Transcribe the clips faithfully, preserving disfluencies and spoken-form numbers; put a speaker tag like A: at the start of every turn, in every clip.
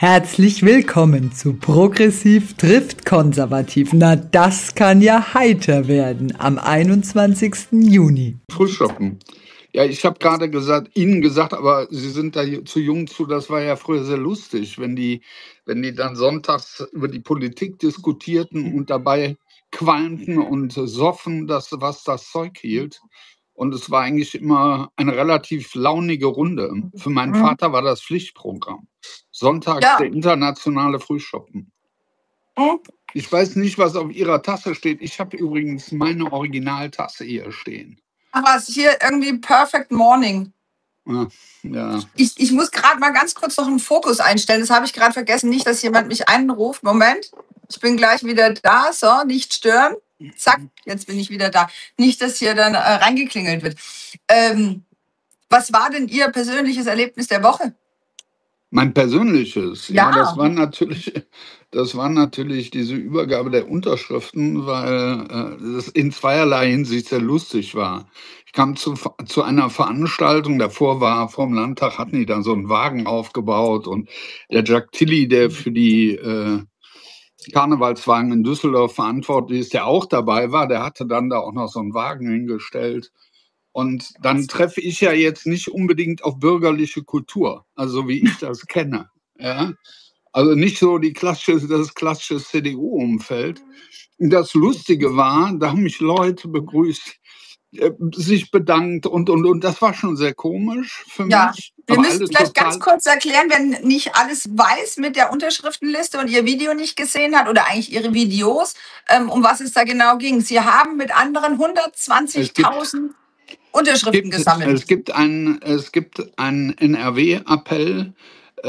A: Herzlich willkommen zu Progressiv trifft Konservativ. Na, das kann ja heiter werden am einundzwanzigsten Juni.
B: Frühschoppen. Ja, ich habe gerade gesagt, Ihnen gesagt, aber Sie sind da zu jung zu, das war ja früher sehr lustig, wenn die, wenn die dann sonntags über die Politik diskutierten und dabei qualmten und soffen, dass, was das Zeug hielt. Und es war eigentlich immer eine relativ launige Runde. Für meinen
C: Mhm.
B: Vater war das Pflichtprogramm. Sonntags
C: Ja.
B: der internationale Frühschoppen.
C: Mhm.
B: Ich weiß nicht, was auf Ihrer Tasse steht. Ich habe übrigens meine Originaltasse hier stehen.
C: Ach was, hier irgendwie Perfect Morning.
B: Ja, ja.
C: Ich, ich muss gerade mal ganz kurz noch einen Fokus einstellen. Das habe ich gerade vergessen. Nicht, dass jemand mich anruft. Moment, ich bin gleich wieder da. So, nicht stören. Zack, jetzt bin ich wieder da. Nicht, dass hier dann äh, reingeklingelt wird. Ähm, was war denn Ihr persönliches Erlebnis der Woche?
B: Mein persönliches, ja,
C: Ja.
B: das war natürlich, das war natürlich diese Übergabe der Unterschriften, weil äh, das in zweierlei Hinsicht sehr lustig war. Ich kam zu, zu einer Veranstaltung, davor war vor dem Landtag, hatten die dann so einen Wagen aufgebaut und der Jack Tilly, der für die äh, Karnevalswagen in Düsseldorf verantwortlich ist, der auch dabei war, der hatte dann da auch noch so einen Wagen hingestellt. Und dann treffe ich ja jetzt nicht unbedingt auf bürgerliche Kultur, also wie ich das kenne. Ja? Also nicht so die klassische, das klassische C D U-Umfeld. Und das Lustige war, da haben mich Leute begrüßt, äh, sich bedankt und, und, und das war schon sehr komisch für
C: Ja,
B: mich.
C: wir
B: aber
C: müssen
B: alle
C: vielleicht
B: total-
C: ganz kurz erklären, wenn nicht alles weiß mit der Unterschriftenliste und Ihr Video nicht gesehen hat oder eigentlich Ihre Videos, ähm, um was es da genau ging. Sie haben mit anderen hundertzwanzigtausend Unterschriften
B: gibt,
C: gesammelt.
B: Es gibt einen, es gibt einen N R W-Appell, äh,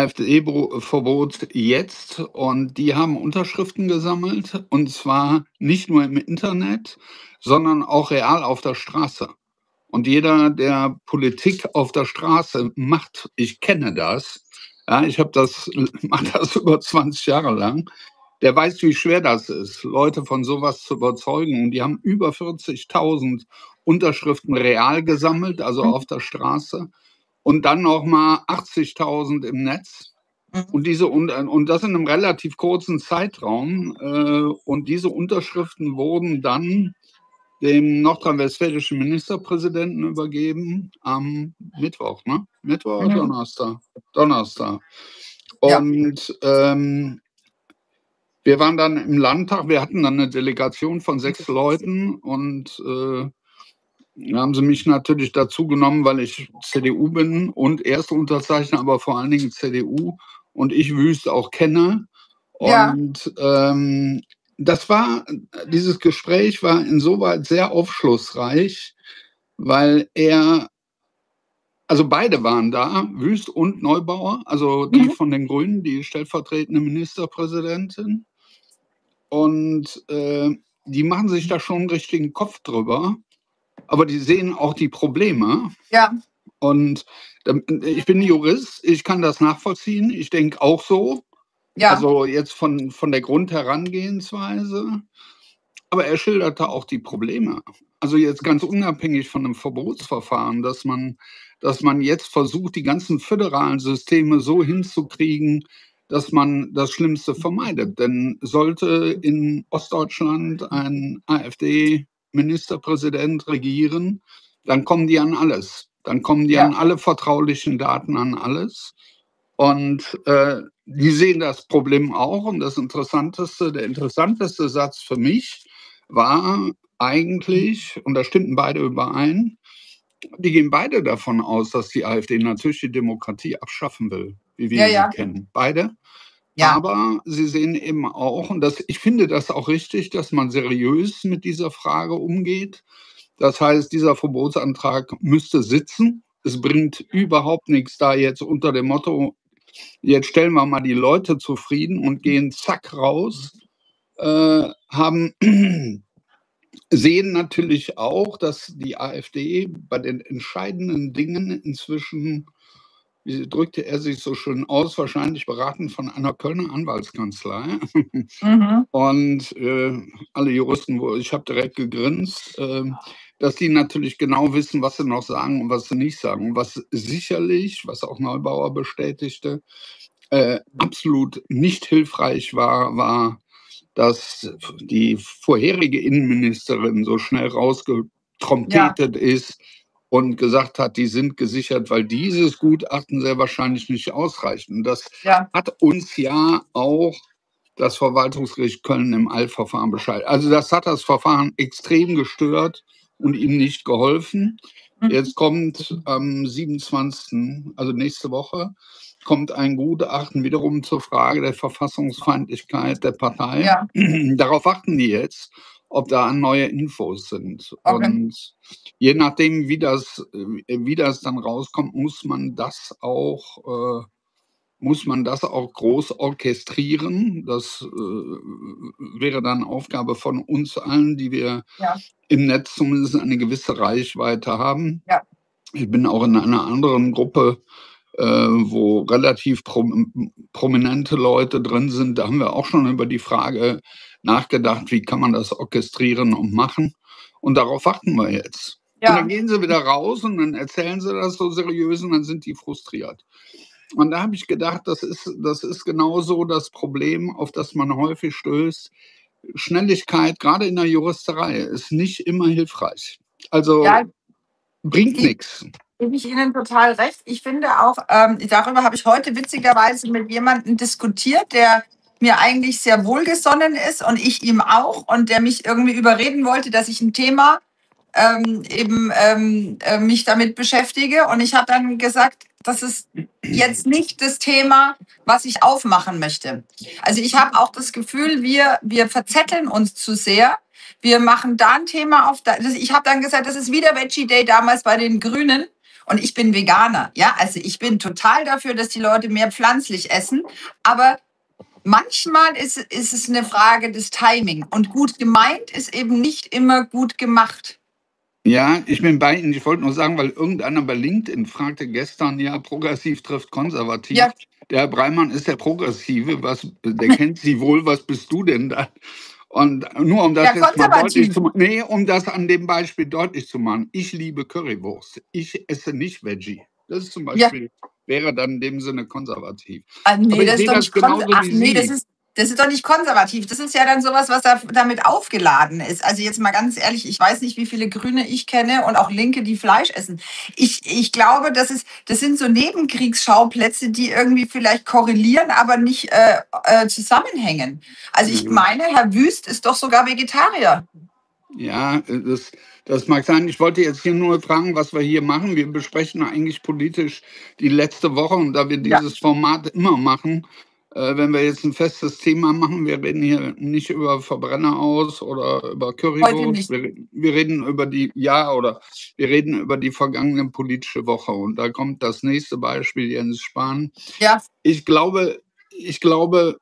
B: AfD-Verbot jetzt, und die haben Unterschriften gesammelt, und zwar nicht nur im Internet, sondern auch real auf der Straße. Und jeder, der Politik auf der Straße macht, ich kenne das, ja, ich habe das, mache das über zwanzig Jahre lang, der weiß, wie schwer das ist, Leute von sowas zu überzeugen. Und die haben über vierzigtausend Unterschriften real gesammelt, also auf der Straße, und dann nochmal achtzigtausend im Netz. Und, diese, und, und das in einem relativ kurzen Zeitraum. Äh, und diese Unterschriften wurden dann dem nordrhein-westfälischen Ministerpräsidenten übergeben am Mittwoch, ne? Mittwoch oder
C: Mhm.
B: Donnerstag? Donnerstag.
C: Ja.
B: Und ähm, wir waren dann im Landtag, wir hatten dann eine Delegation von sechs Leuten, und äh, da haben sie mich natürlich dazu genommen, weil ich C D U bin und Erstunterzeichner, aber vor allen Dingen C D U und ich Wüst auch kenne.
C: Ja.
B: Und ähm, das war, dieses Gespräch war insoweit sehr aufschlussreich, weil er, also beide waren da, Wüst und Neubauer, also die
C: Mhm.
B: von den Grünen, die stellvertretende Ministerpräsidentin. Und äh, die machen sich da schon einen richtigen Kopf drüber, aber die sehen auch die Probleme.
C: Ja.
B: Und ähm, ich bin Jurist, ich kann das nachvollziehen, ich denke auch so.
C: Ja.
B: Also jetzt von, von der Grundherangehensweise. Aber er schilderte auch die Probleme. Also jetzt ganz unabhängig von einem Verbotsverfahren, dass man, dass man jetzt versucht, die ganzen föderalen Systeme so hinzukriegen, dass man das Schlimmste vermeidet. Denn sollte in Ostdeutschland ein AfD-Ministerpräsident regieren, dann kommen die an alles. Dann kommen die
C: Ja.
B: an alle vertraulichen Daten, an alles. Und äh, die sehen das Problem auch. Und das Interessanteste, der interessanteste Satz für mich war eigentlich, und da stimmten beide überein, die gehen beide davon aus, dass die AfD natürlich die Demokratie abschaffen will, wie wir
C: Ja,
B: sie
C: ja.
B: kennen. Beide.
C: Ja.
B: Aber sie sehen eben auch, und das, ich finde das auch richtig, dass man seriös mit dieser Frage umgeht. Das heißt, dieser Verbotsantrag müsste sitzen. Es bringt überhaupt nichts, da jetzt unter dem Motto, jetzt stellen wir mal die Leute zufrieden und gehen zack raus, äh, haben, sehen natürlich auch, dass die AfD bei den entscheidenden Dingen inzwischen, wie drückte er sich so schön aus, wahrscheinlich beraten von einer Kölner Anwaltskanzlei.
C: Mhm.
B: Und äh, alle Juristen, wo ich habe direkt gegrinst, äh, dass die natürlich genau wissen, was sie noch sagen und was sie nicht sagen. Und was sicherlich, was auch Neubauer bestätigte, äh, absolut nicht hilfreich war, war, dass die vorherige Innenministerin so schnell rausgetrompetet ja. ist und gesagt hat, die sind gesichert, weil dieses Gutachten sehr wahrscheinlich nicht ausreicht. Und das ja. hat uns ja auch das Verwaltungsgericht Köln im Eilverfahren Bescheid. Also das hat das Verfahren extrem gestört und ihm nicht geholfen. Mhm. Jetzt kommt am siebenundzwanzigsten, also nächste Woche, kommt ein Gutachten wiederum zur Frage der Verfassungsfeindlichkeit der Partei. Ja. Darauf warten die jetzt, ob da neue Infos sind. Okay. Und je nachdem, wie das, wie das dann rauskommt, muss man das auch, äh, muss man das auch groß orchestrieren. Das äh, wäre dann Aufgabe von uns allen, die wir ja. im Netz zumindest eine gewisse Reichweite haben. Ja. Ich bin auch in einer anderen Gruppe, äh, wo relativ prom- prominente Leute drin sind. Da haben wir auch schon über die Frage nachgedacht, wie kann man das orchestrieren und machen. Und darauf warten wir jetzt. Ja. Und dann gehen sie wieder raus und dann erzählen sie das so seriös und dann sind die frustriert. Und da habe ich gedacht, das ist, das ist genauso das Problem, auf das man häufig stößt. Schnelligkeit, gerade in der Juristerei, ist nicht immer hilfreich. Also ja, bringt nichts.
C: Gebe ich Ihnen total recht. Ich finde auch, ähm, darüber habe ich heute witzigerweise mit jemandem diskutiert, der mir eigentlich sehr wohlgesonnen ist und ich ihm auch und der mich irgendwie überreden wollte, dass ich ein Thema ähm, eben ähm, äh, mich damit beschäftige. Und ich habe dann gesagt, das ist jetzt nicht das Thema, was ich aufmachen möchte. Also ich habe auch das Gefühl, wir, wir verzetteln uns zu sehr. Wir machen da ein Thema auf. Da, ich habe dann gesagt, das ist wieder Veggie Day damals bei den Grünen. Und ich bin Veganer. Ja, also ich bin total dafür, dass die Leute mehr pflanzlich essen. Aber manchmal ist, ist es eine Frage des Timing. Und gut gemeint ist eben nicht immer gut gemacht.
B: Ja, ich bin bei Ihnen. Ich wollte nur sagen, weil irgendeiner bei LinkedIn fragte gestern, ja, progressiv trifft konservativ. Ja. Der Herr Breimann ist der Progressive. Was, der kennt Sie wohl. Was bist du denn da? Und nur um das ja, jetzt mal deutlich zu machen, nee, um das an dem Beispiel deutlich zu machen. Ich liebe Currywurst. Ich esse nicht Veggie. Das ist zum Beispiel, ja. wäre dann in dem Sinne konservativ.
C: Ah, nee, Aber ich das sehe das genauso Ach, wie nee, Sie. Das ist Das ist doch nicht konservativ. Das ist ja dann sowas, was da, damit aufgeladen ist. Also jetzt mal ganz ehrlich, ich weiß nicht, wie viele Grüne ich kenne und auch Linke, die Fleisch essen. Ich, ich glaube, das, ist, das sind so Nebenkriegsschauplätze, die irgendwie vielleicht korrelieren, aber nicht äh, äh, zusammenhängen. Also ich meine, Herr Wüst ist doch sogar Vegetarier.
B: Ja, das, das mag sein. Ich wollte jetzt hier nur fragen, was wir hier machen. Wir besprechen eigentlich politisch die letzte Woche und da wir dieses ja. Format immer machen, wenn wir jetzt ein festes Thema machen, wir reden hier nicht über Verbrenner aus oder über Currywurst, wir, wir reden über die, ja, oder wir reden über die vergangene politische Woche. Und da kommt das nächste Beispiel, Jens Spahn. Ja. Ich glaube, ich glaube,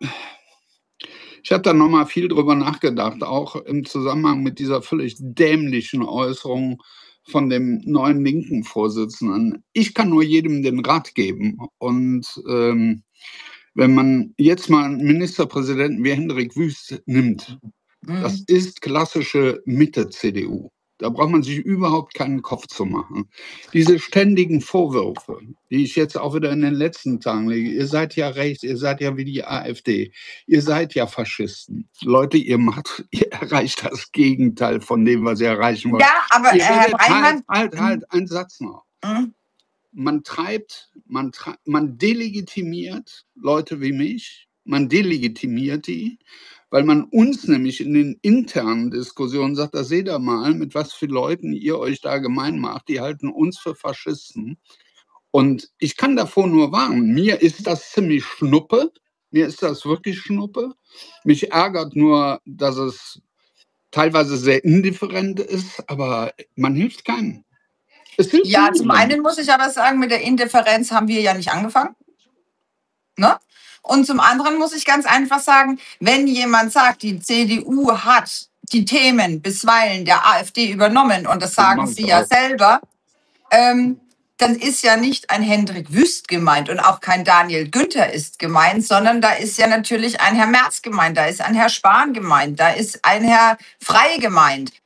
B: ich habe da nochmal viel drüber nachgedacht, auch im Zusammenhang mit dieser völlig dämlichen Äußerung von dem neuen linken Vorsitzenden. Ich kann nur jedem den Rat geben und ähm, wenn man jetzt mal einen Ministerpräsidenten wie Hendrik Wüst nimmt, mhm. das ist klassische Mitte-C D U. Da braucht man sich überhaupt keinen Kopf zu machen. Diese ständigen Vorwürfe, die ich jetzt auch wieder in den letzten Tagen lege, ihr seid ja rechts, ihr seid ja wie die AfD, ihr seid ja Faschisten. Leute, ihr macht, ihr erreicht das Gegenteil von dem, was ihr erreichen wollt.
C: Ja, aber
B: ihr
C: Herr Breimann...
B: Halt, halt, halt, ein Satz noch. Mhm. Man treibt, man, tre- man delegitimiert Leute wie mich, man delegitimiert die, weil man uns nämlich in den internen Diskussionen sagt, da seht ihr mal, mit was für Leuten ihr euch da gemein macht, die halten uns für Faschisten. Und ich kann davor nur warnen, mir ist das ziemlich Schnuppe, mir ist das wirklich Schnuppe. Mich ärgert nur, dass es teilweise sehr indifferent ist, aber man hilft keinem.
C: Ja, zum einen muss ich aber sagen, mit der Indifferenz haben wir ja nicht angefangen. Ne? Und zum anderen muss ich ganz einfach sagen, wenn jemand sagt, die C D U hat die Themen bisweilen der AfD übernommen, und das sagen Sie ja selber, ähm, dann ist ja nicht ein Hendrik Wüst gemeint und auch kein Daniel Günther ist gemeint, sondern da ist ja natürlich ein Herr Merz gemeint, da ist ein Herr Spahn gemeint, da ist ein Herr Frey gemeint.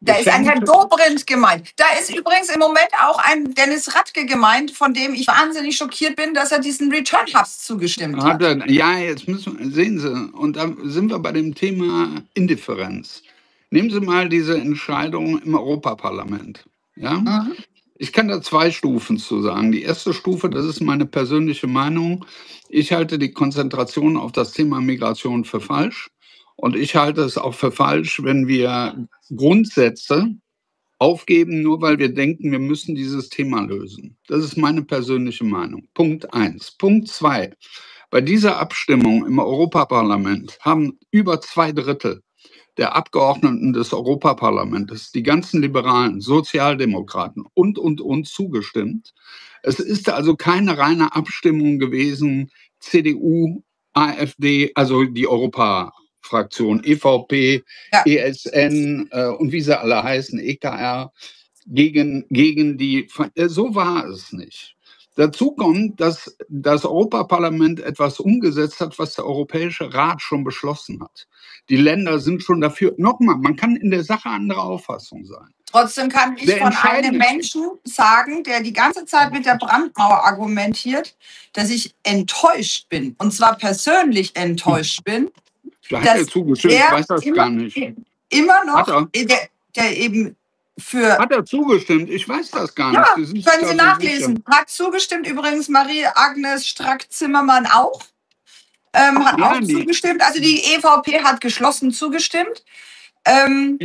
C: Da ist ein Herr
B: Geschenke.
C: Dobrindt gemeint. Da ist übrigens im Moment auch ein Dennis Radke gemeint, von dem ich wahnsinnig schockiert bin, dass er diesen Return Hubs zugestimmt
B: Hat
C: hat.
B: er, ja, jetzt müssen wir, sehen Sie, und da sind wir bei dem Thema Indifferenz. Nehmen Sie mal diese Entscheidung im Europaparlament. Ja?
C: Mhm.
B: Ich kann da zwei Stufen zu sagen. Die erste Stufe, das ist meine persönliche Meinung. Ich halte die Konzentration auf das Thema Migration für falsch. Und ich halte es auch für falsch, wenn wir Grundsätze aufgeben, nur weil wir denken, wir müssen dieses Thema lösen. Das ist meine persönliche Meinung. Punkt eins. Punkt zwei. Bei dieser Abstimmung im Europaparlament haben über zwei Drittel der Abgeordneten des Europaparlaments, die ganzen Liberalen, Sozialdemokraten und, und, und zugestimmt. Es ist also keine reine Abstimmung gewesen, C D U, AfD, also die Europafraktion, E V P,
C: Ja.
B: E S N äh, und wie sie alle heißen, E K R, gegen, gegen die, äh, so war es nicht. Dazu kommt, dass das Europaparlament etwas umgesetzt hat, was der Europäische Rat schon beschlossen hat. Die Länder sind schon dafür. Nochmal, man kann in der Sache anderer Auffassung sein.
C: Trotzdem kann ich
B: Der
C: von einem
B: entscheidende-
C: Menschen sagen, der die ganze Zeit mit der Brandmauer argumentiert, dass ich enttäuscht bin. Und zwar persönlich enttäuscht bin.
B: Da hat
C: dass
B: er zugestimmt, ich
C: er
B: weiß das
C: immer,
B: gar nicht.
C: Immer noch,
B: Hat
C: der, der eben für...
B: Hat er zugestimmt? Ich weiß das gar
C: Ja,
B: nicht. Sie sind
C: können
B: da
C: Sie
B: so
C: nachlesen. Hat zugestimmt, übrigens Marie-Agnes Strack-Zimmermann auch. Ähm, hat
B: Ja,
C: auch
B: die-
C: zugestimmt. Also die E V P hat geschlossen zugestimmt. Ähm,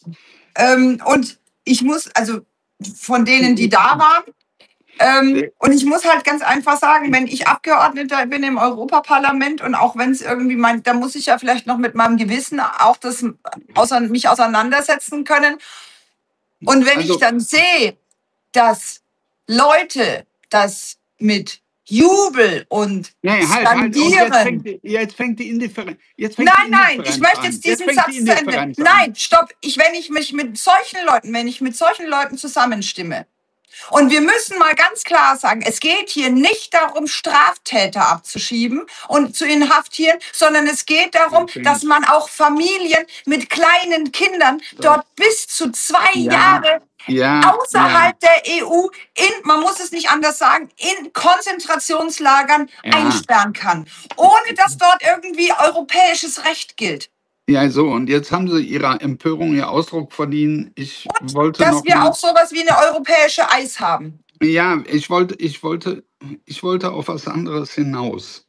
C: ähm, und ich muss, also von denen, die da waren, ähm, und ich muss halt ganz einfach sagen, wenn ich Abgeordneter bin im Europaparlament und auch wenn es irgendwie mein, da muss ich ja vielleicht noch mit meinem Gewissen auch das außer, mich auseinandersetzen können. Und wenn
B: Also-
C: ich dann sehe, dass Leute das mit Jubel und
B: Nee, halt, halt. Und jetzt
C: Skandieren.
B: fängt, die- jetzt fängt die Indifferenz. Jetzt fängt
C: Nein,
B: die
C: nein,
B: Indifferenz
C: ich möchte
B: an.
C: jetzt diesen
B: fängt
C: Satz
B: die
C: zu Ende.
B: Indifferenz an.
C: Nein, stopp. Ich, wenn ich mich mit solchen Leuten, wenn ich mit solchen Leuten zusammenstimme, und wir müssen mal ganz klar sagen, es geht hier nicht darum, Straftäter abzuschieben und zu inhaftieren, sondern es geht darum,
B: Okay.
C: dass man auch Familien mit kleinen Kindern dort bis zu zwei
B: Ja,
C: Jahre
B: Ja,
C: außerhalb der E U, in, man muss es nicht anders sagen, in Konzentrationslagern
B: Ja.
C: einsperren kann, ohne dass dort irgendwie europäisches Recht gilt.
B: Ja, ja, so, und jetzt haben Sie Ihrer Empörung ja Ausdruck verliehen. Ich wollte
C: Dass
B: noch
C: wir
B: mal,
C: auch sowas wie eine europäische Eis haben.
B: Ja, ich wollte, ich wollte, ich wollte auf was anderes hinaus.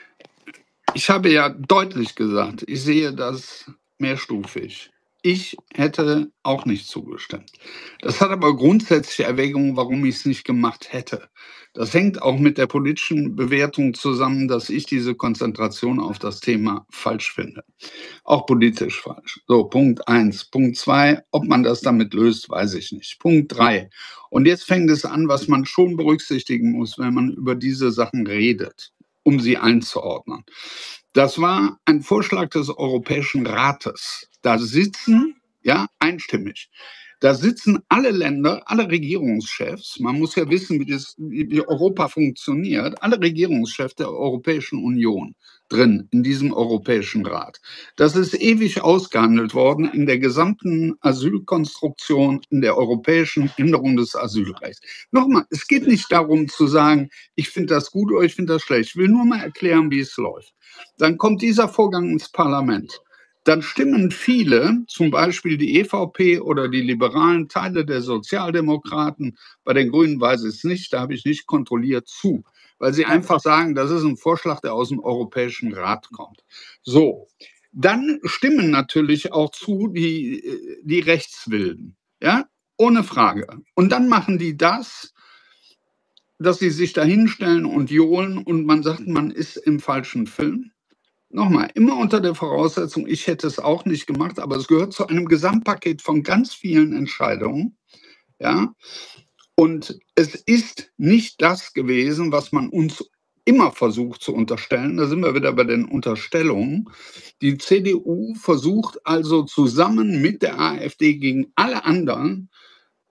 B: Ich habe ja deutlich gesagt, ich sehe das mehrstufig. Ich hätte auch nicht zugestimmt. Das hat aber grundsätzliche Erwägungen, warum ich es nicht gemacht hätte. Das hängt auch mit der politischen Bewertung zusammen, dass ich diese Konzentration auf das Thema falsch finde. Auch politisch falsch. So, Punkt eins. Punkt zwei, ob man das damit löst, weiß ich nicht. Punkt drei. Und jetzt fängt es an, was man schon berücksichtigen muss, wenn man über diese Sachen redet, um sie einzuordnen. Das war ein Vorschlag des Europäischen Rates. Da sitzen, ja, einstimmig, da sitzen alle Länder, alle Regierungschefs, man muss ja wissen, wie, das, wie Europa funktioniert, alle Regierungschefs der Europäischen Union drin in diesem Europäischen Rat. Das ist ewig ausgehandelt worden in der gesamten Asylkonstruktion, in der europäischen Änderung des Asylrechts. Nochmal, es geht nicht darum zu sagen, ich finde das gut oder ich finde das schlecht. Ich will nur mal erklären, wie es läuft. Dann kommt dieser Vorgang ins Parlament. Dann stimmen viele, zum Beispiel die E V P oder die Liberalen, Teile der Sozialdemokraten, bei den Grünen weiß ich es nicht, da habe ich nicht kontrolliert, zu, weil sie einfach sagen, das ist ein Vorschlag, der aus dem Europäischen Rat kommt. So, dann stimmen natürlich auch zu die, die Rechtswilden, ja, ohne Frage. Und dann machen die das, dass sie sich da hinstellen und johlen und man sagt, man ist im falschen Film. Nochmal, immer unter der Voraussetzung, ich hätte es auch nicht gemacht, aber es gehört zu einem Gesamtpaket von ganz vielen Entscheidungen. Ja? Und es ist nicht das gewesen, was man uns immer versucht zu unterstellen. Da sind wir wieder bei den Unterstellungen. Die C D U versucht also zusammen mit der AfD gegen alle anderen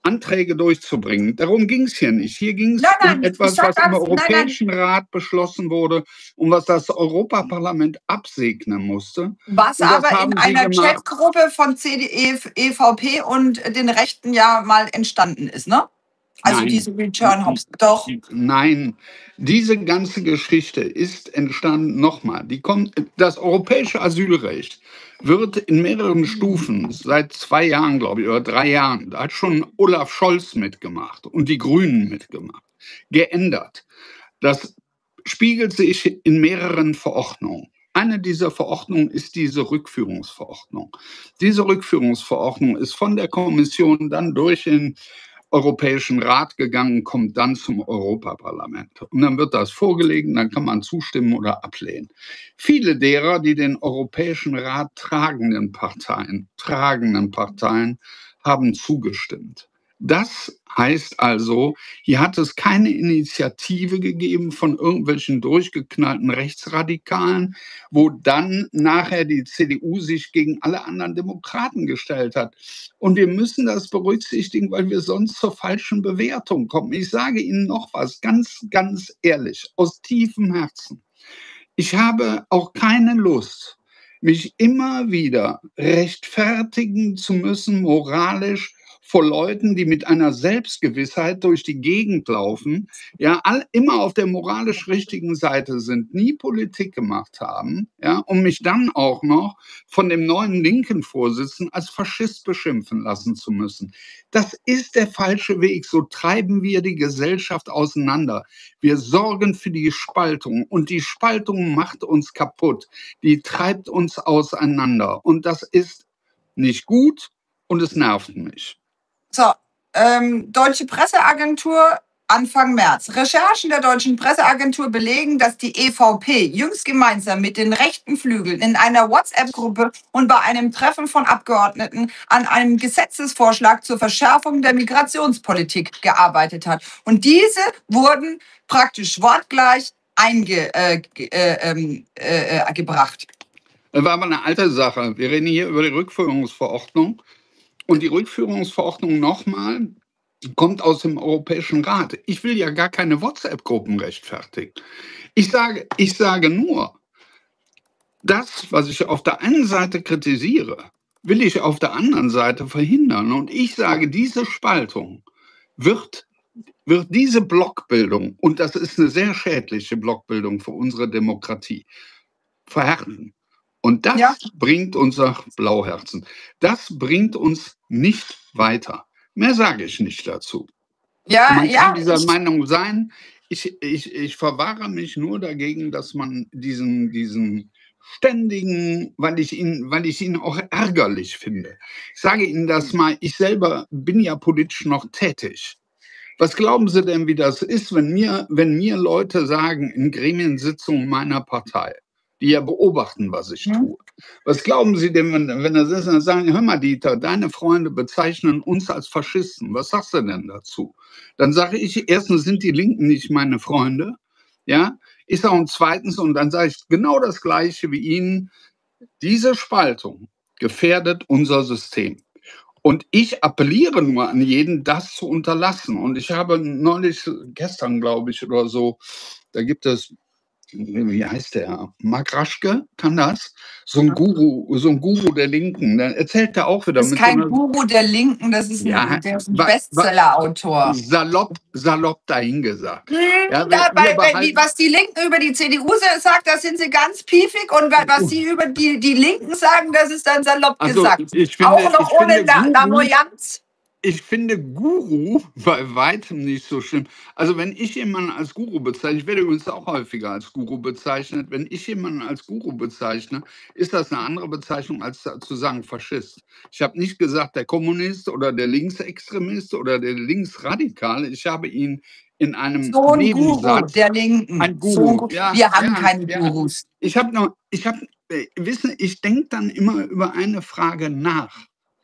B: Anträge durchzubringen. Darum ging es hier nicht. Hier ging es
C: Nein,
B: um
C: nein, ich
B: etwas,
C: sag
B: was im
C: ganz, nein, nein.
B: Europäischen Rat beschlossen wurde und was das Europaparlament absegnen musste.
C: Was
B: Und das
C: aber in
B: haben sie
C: einer
B: gemacht.
C: Chatgruppe von C D U, E V P und den Rechten ja mal entstanden ist, ne? Also
B: Nein.
C: diese Return Hops. Doch.
B: Nein, diese ganze Geschichte ist entstanden, nochmal, die kommt, das europäische Asylrecht wird in mehreren Stufen seit zwei Jahren, glaube ich, oder drei Jahren, da hat schon Olaf Scholz mitgemacht und die Grünen mitgemacht, geändert. Das spiegelt sich in mehreren Verordnungen. Eine dieser Verordnungen ist diese Rückführungsverordnung. Diese Rückführungsverordnung ist von der Kommission dann durch den Europäischen Rat gegangen, kommt dann zum Europaparlament. Und dann wird das vorgelegt, dann kann man zustimmen oder ablehnen. Viele derer, die den Europäischen Rat tragenden Parteien, tragenden Parteien, haben zugestimmt. Das heißt also, hier hat es keine Initiative gegeben von irgendwelchen durchgeknallten Rechtsradikalen, wo dann nachher die C D U sich gegen alle anderen Demokraten gestellt hat. Und wir müssen das berücksichtigen, weil wir sonst zur falschen Bewertung kommen. Ich sage Ihnen noch was, ganz, ganz ehrlich, aus tiefem Herzen. Ich habe auch keine Lust, mich immer wieder rechtfertigen zu müssen, moralisch, vor Leuten, die mit einer Selbstgewissheit durch die Gegend laufen, ja, all, immer auf der moralisch richtigen Seite sind, nie Politik gemacht haben, ja, um mich dann auch noch von dem neuen linken Vorsitzenden als Faschist beschimpfen lassen zu müssen. Das ist der falsche Weg. So treiben wir die Gesellschaft auseinander. Wir sorgen für die Spaltung und die Spaltung macht uns kaputt. Die treibt uns auseinander und das ist nicht gut und es nervt mich.
C: So, ähm, Deutsche Presseagentur Anfang März. Recherchen der Deutschen Presseagentur belegen, dass die E V P jüngst gemeinsam mit den rechten Flügeln in einer WhatsApp-Gruppe und bei einem Treffen von Abgeordneten an einem Gesetzesvorschlag zur Verschärfung der Migrationspolitik gearbeitet hat. Und diese wurden praktisch wortgleich eingebracht. Äh, äh, äh, gebracht.
B: Das war aber eine alte Sache. Wir reden hier über die Rückführungsverordnung. Und die Rückführungsverordnung nochmal kommt aus dem Europäischen Rat. Ich will ja gar keine WhatsApp-Gruppen rechtfertigen. Ich sage, ich sage nur, das, was ich auf der einen Seite kritisiere, will ich auf der anderen Seite verhindern. Und ich sage, diese Spaltung wird, wird diese Blockbildung, und das ist eine sehr schädliche Blockbildung für unsere Demokratie, verhärten. Und das ja. bringt unser Blauherzen. Das bringt uns nicht weiter. Mehr sage ich nicht dazu.
C: Ja,
B: man
C: ja,
B: kann dieser
C: ich,
B: Meinung sein. Ich, ich, ich verwahre mich nur dagegen, dass man diesen, diesen ständigen, weil ich ihn, weil ich ihn auch ärgerlich finde. Ich sage Ihnen das mal, ich selber bin ja politisch noch tätig. Was glauben Sie denn, wie das ist, wenn mir, wenn mir Leute sagen in Gremiensitzungen meiner Partei, die ja beobachten, was ich tue. Was glauben Sie denn, wenn, wenn das ist, dann sagen, hör mal, Dieter, deine Freunde bezeichnen uns als Faschisten. Was sagst du denn dazu? Dann sage ich, erstens sind die Linken nicht meine Freunde. Ja, ich sage und zweitens, und dann sage ich genau das Gleiche wie Ihnen, diese Spaltung gefährdet unser System. Und ich appelliere nur an jeden, das zu unterlassen. Und ich habe neulich, gestern glaube ich oder so, da gibt es, wie heißt der? Mark Raschke kann das? So ein Guru, so ein Guru der Linken. Dann erzählt er auch wieder.
C: Das ist
B: mit
C: kein
B: so einer,
C: Guru der Linken, das ist ein,
B: ja,
C: der ist ein
B: wa,
C: Bestseller-Autor.
B: Salopp, salopp dahingesagt.
C: Hm,
B: Ja,
C: da,
B: wir,
C: bei,
B: wir
C: bei, wie, was die Linken über die C D U sagt, da sind sie ganz piefig. Und was sie über die, die Linken sagen, das ist dann salopp
B: also,
C: gesagt.
B: Ich finde,
C: auch noch
B: ich
C: ohne
B: finde, Guru,
C: Lamoyanz.
B: Ich finde Guru bei weitem nicht so schlimm. Also wenn ich jemanden als Guru bezeichne, ich werde übrigens auch häufiger als Guru bezeichnet, wenn ich jemanden als Guru bezeichne, ist das eine andere Bezeichnung als zu sagen Faschist. Ich habe nicht gesagt der Kommunist oder der Linksextremist oder der Linksradikale, ich habe ihn in einem
C: so ein
B: Nebensatz,
C: Guru der Linken.
B: Ein Guru.
C: So,
B: ja,
C: wir haben
B: ja,
C: keine
B: ja.
C: Gurus.
B: Ich habe noch, ich habe, wissen, ich denke dann immer über eine Frage nach.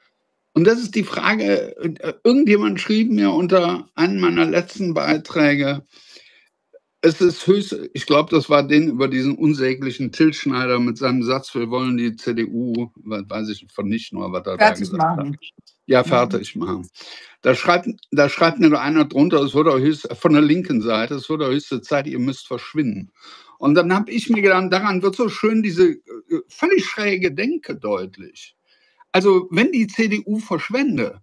B: Und das ist die Frage, irgendjemand schrieb mir unter einem meiner letzten Beiträge, es ist höchst, ich glaube, das war den über diesen unsäglichen Till Schneider mit seinem Satz, wir wollen die C D U, was weiß ich von nicht nur, was er da
C: Fertig
B: gesagt hat.
C: machen.
B: Ja, fertig machen. Da schreibt, da schreibt mir einer drunter, es wurde höchst, von der linken Seite, es wurde höchste Zeit, ihr müsst verschwinden. Und dann habe ich mir gedacht, daran wird so schön diese äh, völlig schräge Denke deutlich. Also wenn die C D U verschwende,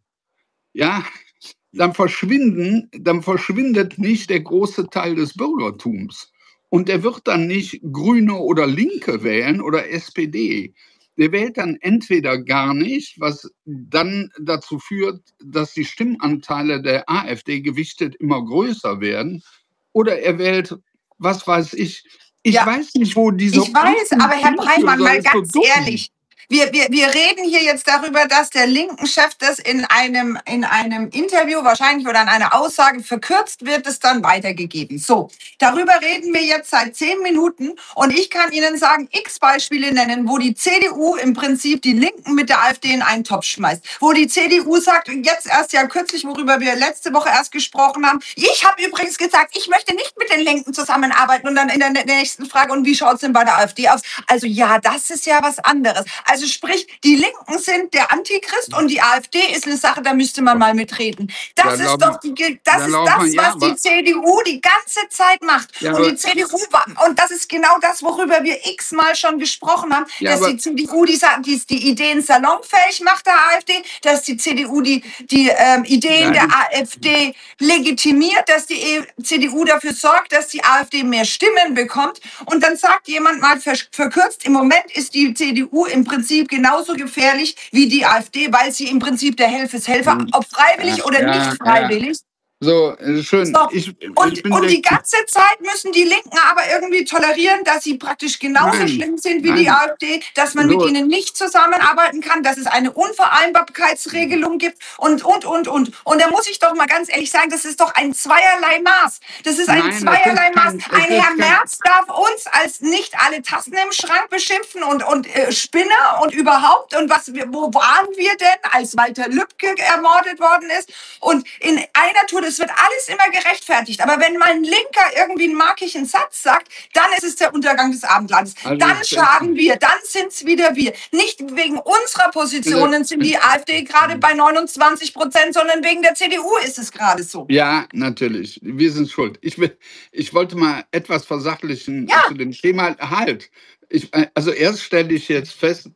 B: ja, dann verschwinden, dann verschwindet nicht der große Teil des Bürgertums. Und der wird dann nicht Grüne oder Linke wählen oder S P D. Der wählt dann entweder gar nicht, was dann dazu führt, dass die Stimmanteile der AfD gewichtet immer größer werden, oder er wählt, was weiß ich. Ich
C: Ja,
B: weiß nicht, wo diese.
C: ich weiß, aber Herr Breichmann, mal ganz
B: so
C: ehrlich, wir, wir, wir reden hier jetzt darüber, dass der linken Chef das in einem, in einem Interview wahrscheinlich oder in einer Aussage verkürzt wird, es dann weitergegeben. So, darüber reden wir jetzt seit zehn Minuten und ich kann Ihnen sagen, x Beispiele nennen, wo die C D U im Prinzip die Linken mit der AfD in einen Topf schmeißt. Wo die C D U sagt, jetzt erst ja kürzlich, worüber wir letzte Woche erst gesprochen haben, ich habe übrigens gesagt, ich möchte nicht mit den Linken zusammenarbeiten und dann in der nächsten Frage, und wie schaut es denn bei der AfD aus? Also ja, das ist ja was anderes. Also sprich, die Linken sind der Antichrist und die AfD ist eine Sache, da müsste man mal mitreden. Das
B: Ja,
C: ist doch die, das, ist das,
B: ja,
C: was die C D U die ganze Zeit macht.
B: Ja,
C: und die C D U, und das ist genau das, worüber wir x-mal schon gesprochen haben,
B: Ja,
C: dass
B: aber-
C: die C D U die, die, die Ideen salonfähig macht der AfD, dass die C D U die, die ähm, Ideen
B: Nein.
C: der AfD legitimiert, dass die E- C D U dafür sorgt, dass die AfD mehr Stimmen bekommt. Und dann sagt jemand mal ver verkürzt, im Moment ist die C D U im Prinzip genauso gefährlich wie die AfD, weil sie im Prinzip der Helfeshelfer, ob freiwillig
B: Ja,
C: oder
B: ja,
C: nicht freiwillig.
B: So, äh, schön.
C: So,
B: Ich, ich
C: Und,
B: bin
C: und
B: der-
C: die ganze Zeit müssen die Linken aber irgendwie tolerieren, dass sie praktisch genauso
B: Nein,
C: schlimm sind wie
B: nein.
C: die AfD, dass man
B: So.
C: mit ihnen nicht zusammenarbeiten kann, dass es eine Unvereinbarkeitsregelung gibt und, und, und, und. Und da muss ich doch mal ganz ehrlich sagen, das ist doch ein zweierlei Maß. Das ist ein
B: Nein, das ist
C: zweierlei Maß.
B: kein- das
C: Ein
B: ist
C: Herr
B: kein-
C: Merz darf uns als nicht alle Tassen im Schrank beschimpfen und, und äh, Spinner und überhaupt. Und was, wir- wo waren wir denn, als Walter Lübcke ermordet worden ist? Und in einer Tour, das wird alles immer gerechtfertigt. Aber wenn mal ein Linker irgendwie einen markigen Satz sagt, dann ist es der Untergang des Abendlandes.
B: Also
C: dann
B: das-
C: schaden wir, dann sind es wieder wir. Nicht wegen unserer Positionen sind die AfD gerade bei neunundzwanzig Prozent, sondern wegen der C D U ist es gerade so.
B: Ja, natürlich. Wir sind schuld. Ich, will, ich wollte mal etwas versachlichen
C: Ja.
B: zu dem Thema. Halt. Ich, äh, also erst stelle ich jetzt fest,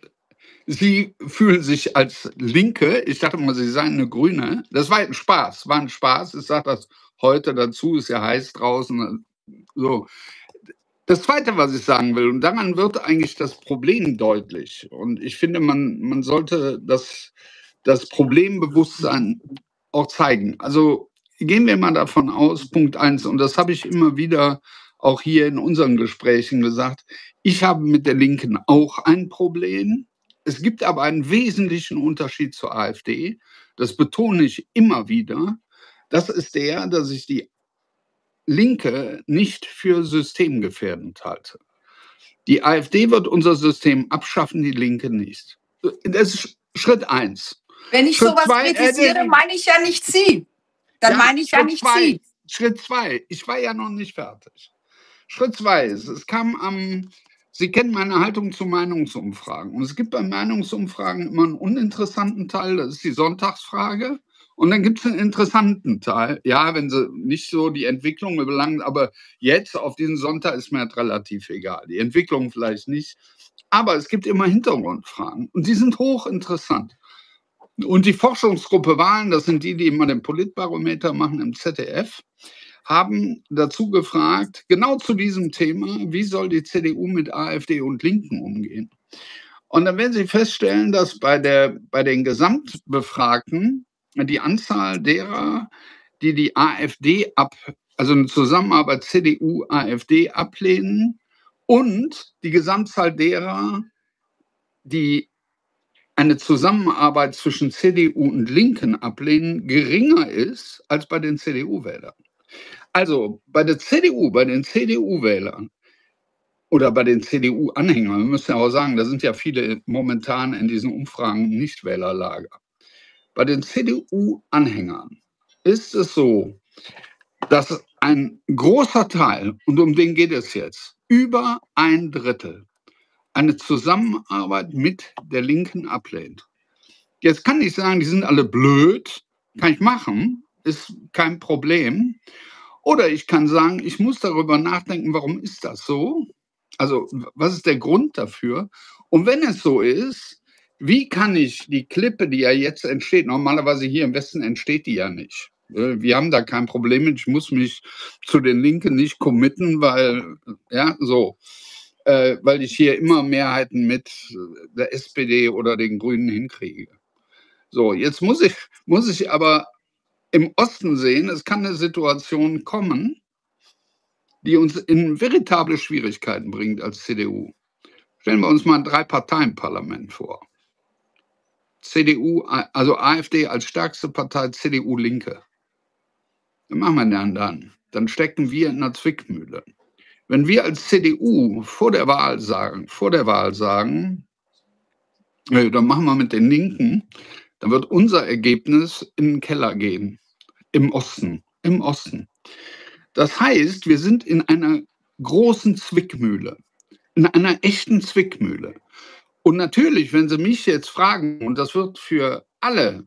B: Sie fühlen sich als Linke. Ich dachte mal, Sie seien eine Grüne. Das war ein Spaß. War ein Spaß. Ich sage das heute dazu. Ist ja heiß draußen. So. Das Zweite, was ich sagen will, und daran wird eigentlich das Problem deutlich. Und ich finde, man, man sollte das, das Problembewusstsein auch zeigen. Also gehen wir mal davon aus, Punkt eins, und das habe ich immer wieder auch hier in unseren Gesprächen gesagt, ich habe mit der Linken auch ein Problem. Es gibt aber einen wesentlichen Unterschied zur AfD. Das betone ich immer wieder. Das ist der, dass ich die Linke nicht für systemgefährdend halte. Die AfD wird unser System abschaffen, die Linke nicht. Das ist Schritt eins.
C: Wenn ich
B: Schritt
C: sowas
B: zwei, äh,
C: kritisiere,
B: äh,
C: meine ich ja nicht Sie. Dann
B: Ja,
C: meine ich ja
B: Schritt
C: nicht
B: zwei.
C: Sie.
B: Schritt zwei. Ich war ja noch nicht fertig. Schritt zwei ist, es kam am, Sie kennen meine Haltung zu Meinungsumfragen. Und es gibt bei Meinungsumfragen immer einen uninteressanten Teil, das ist die Sonntagsfrage. Und dann gibt es einen interessanten Teil. Ja, wenn sie nicht so die Entwicklung belangen, aber jetzt auf diesen Sonntag ist mir halt relativ egal. Die Entwicklung vielleicht nicht. Aber es gibt immer Hintergrundfragen und die sind hochinteressant. Und die Forschungsgruppe Wahlen, das sind die, die immer den Politbarometer machen im Z D F, haben dazu gefragt, genau zu diesem Thema, wie soll die C D U mit AfD und Linken umgehen? Und dann werden Sie feststellen, dass bei, der, bei den Gesamtbefragten die Anzahl derer, die die AfD ab, also eine Zusammenarbeit C D U A f D ablehnen, und die Gesamtzahl derer, die eine Zusammenarbeit zwischen C D U und Linken ablehnen, geringer ist als bei den C D U-Wählern. Also bei der C D U, bei den C D U-Wählern oder bei den C D U-Anhängern, wir müssen ja auch sagen, da sind ja viele momentan in diesen Umfragen Nichtwählerlager. Bei den C D U-Anhängern ist es so, dass ein großer Teil, und um den geht es jetzt, über ein Drittel, eine Zusammenarbeit mit der Linken ablehnt. Jetzt kann ich sagen, die sind alle blöd, kann ich machen, ist kein Problem. Oder ich kann sagen, ich muss darüber nachdenken, warum ist das so? Also was ist der Grund dafür? Und wenn es so ist, wie kann ich die Klippe, die ja jetzt entsteht, normalerweise hier im Westen entsteht die ja nicht. Wir haben da kein Problem mit, ich muss mich zu den Linken nicht committen, weil, ja, so, äh, weil ich hier immer Mehrheiten mit der S P D oder den Grünen hinkriege. So, jetzt muss ich, muss ich aber im Osten sehen, es kann eine Situation kommen, die uns in veritable Schwierigkeiten bringt als C D U. Stellen wir uns mal ein Drei-Parteien-Parlament vor. C D U, also AfD als stärkste Partei, C D U Linke. Was machen wir denn dann? Dann stecken wir in einer Zwickmühle. Wenn wir als C D U vor der Wahl sagen, vor der Wahl sagen, äh, dann machen wir mit den Linken, dann wird unser Ergebnis in den Keller gehen. Im Osten. Im Osten. Das heißt, wir sind in einer großen Zwickmühle. In einer echten Zwickmühle. Und natürlich, wenn Sie mich jetzt fragen, und das wird für alle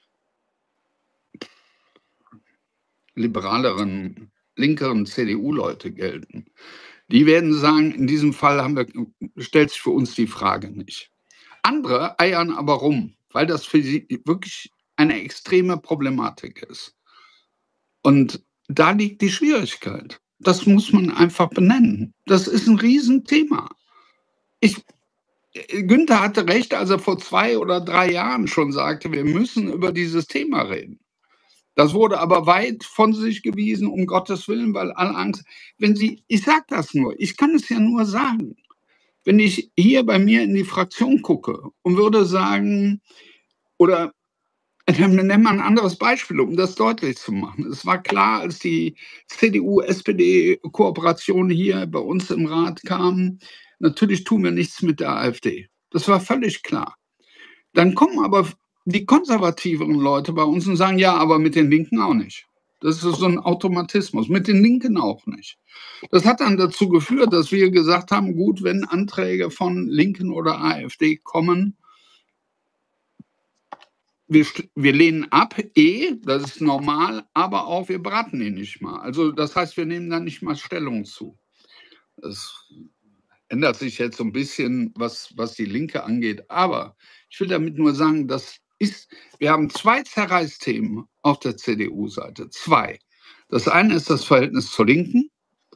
B: liberaleren, linkeren C D U-Leute gelten, die werden sagen, in diesem Fall haben wir, stellt sich für uns die Frage nicht. Andere eiern aber rum, weil das für sie wirklich eine extreme Problematik ist. Und da liegt die Schwierigkeit. Das muss man einfach benennen. Das ist ein Riesenthema. Ich, Günther hatte recht, als er vor zwei oder drei Jahren schon sagte, wir müssen über dieses Thema reden. Das wurde aber weit von sich gewiesen, um Gottes Willen, weil alle Angst, wenn Sie, ich sage das nur, ich kann es ja nur sagen, wenn ich hier bei mir in die Fraktion gucke und würde sagen, oder nehmen wir mal ein anderes Beispiel, um das deutlich zu machen. Es war klar, als die C D U-S P D-Kooperation hier bei uns im Rat kam, natürlich tun wir nichts mit der AfD. Das war völlig klar. Dann kommen aber die konservativeren Leute bei uns und sagen, ja, aber mit den Linken auch nicht. Das ist so ein Automatismus, mit den Linken auch nicht. Das hat dann dazu geführt, dass wir gesagt haben, gut, wenn Anträge von Linken oder AfD kommen, Wir, wir lehnen ab, eh, das ist normal, aber auch wir beraten ihn nicht mal. Also das heißt, wir nehmen da nicht mal Stellung zu. Das ändert sich jetzt so ein bisschen, was, was die Linke angeht. Aber ich will damit nur sagen, das ist, wir haben zwei Zerreißthemen auf der C D U-Seite. Zwei. Das eine ist das Verhältnis zur Linken.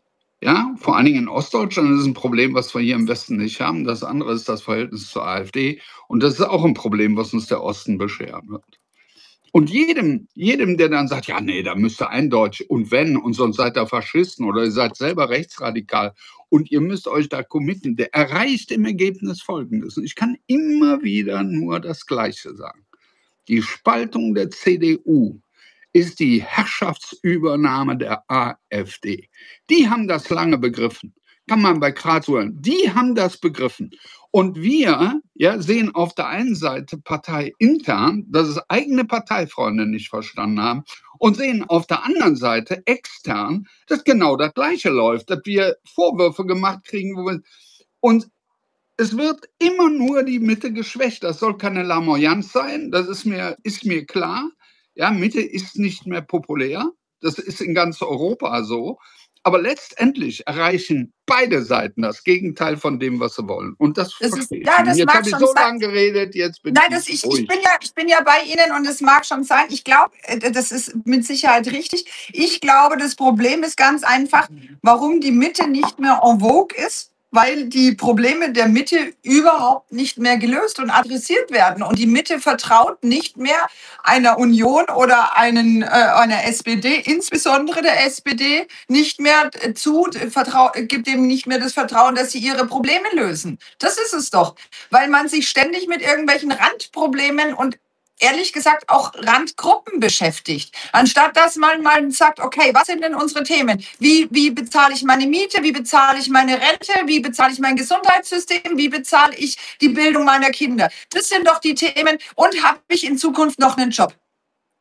B: Ja, vor allen Dingen in Ostdeutschland ist es ein Problem, was wir hier im Westen nicht haben. Das andere ist das Verhältnis zur AfD. Und das ist auch ein Problem, was uns der Osten bescheren wird. Und jedem, jedem, der dann sagt, ja, nee, da müsst ihr eindeutig, und wenn, und sonst seid ihr Faschisten oder ihr seid selber rechtsradikal und ihr müsst euch da committen, der erreicht im Ergebnis Folgendes. Und ich kann immer wieder nur das Gleiche sagen. Die Spaltung der C D U ist die Herrschaftsübernahme der AfD. Die haben das lange begriffen. Kann man bei Kraus hören. Die haben das begriffen. Und wir ja, sehen auf der einen Seite parteiintern, dass es eigene Parteifreunde nicht verstanden haben, und sehen auf der anderen Seite extern, dass genau das Gleiche läuft, dass wir Vorwürfe gemacht kriegen, wo wir, und es wird immer nur die Mitte geschwächt. Das soll keine Lamoyanz sein, das ist mir, ist mir klar. Ja, Mitte ist nicht mehr populär. Das ist in ganz Europa so. Aber letztendlich erreichen beide Seiten das Gegenteil von dem, was sie wollen. Und das,
C: das
B: verstehe
C: ist, ja,
B: ich.
C: das
B: Jetzt
C: mag
B: habe ich
C: schon
B: so
C: sein.
B: lange geredet, jetzt bin
C: Nein,
B: ich
C: das, ich,
B: ruhig.
C: ich, bin ja, ich bin ja bei Ihnen und es mag schon sein. Ich glaube, das ist mit Sicherheit richtig. Ich glaube, das Problem ist ganz einfach, warum die Mitte nicht mehr en vogue ist, weil die Probleme der Mitte überhaupt nicht mehr gelöst und adressiert werden. Und die Mitte vertraut nicht mehr einer Union oder einen, äh, einer S P D, insbesondere der S P D, nicht mehr zu, vertrau, gibt dem nicht mehr das Vertrauen, dass sie ihre Probleme lösen. Das ist es doch, weil man sich ständig mit irgendwelchen Randproblemen und ehrlich gesagt auch Randgruppen beschäftigt. Anstatt dass man mal sagt, okay, was sind denn unsere Themen? Wie, wie bezahle ich meine Miete? Wie bezahle ich meine Rente? Wie bezahle ich mein Gesundheitssystem? Wie bezahle ich die Bildung meiner Kinder? Das sind doch die Themen. Und habe ich in Zukunft noch einen Job?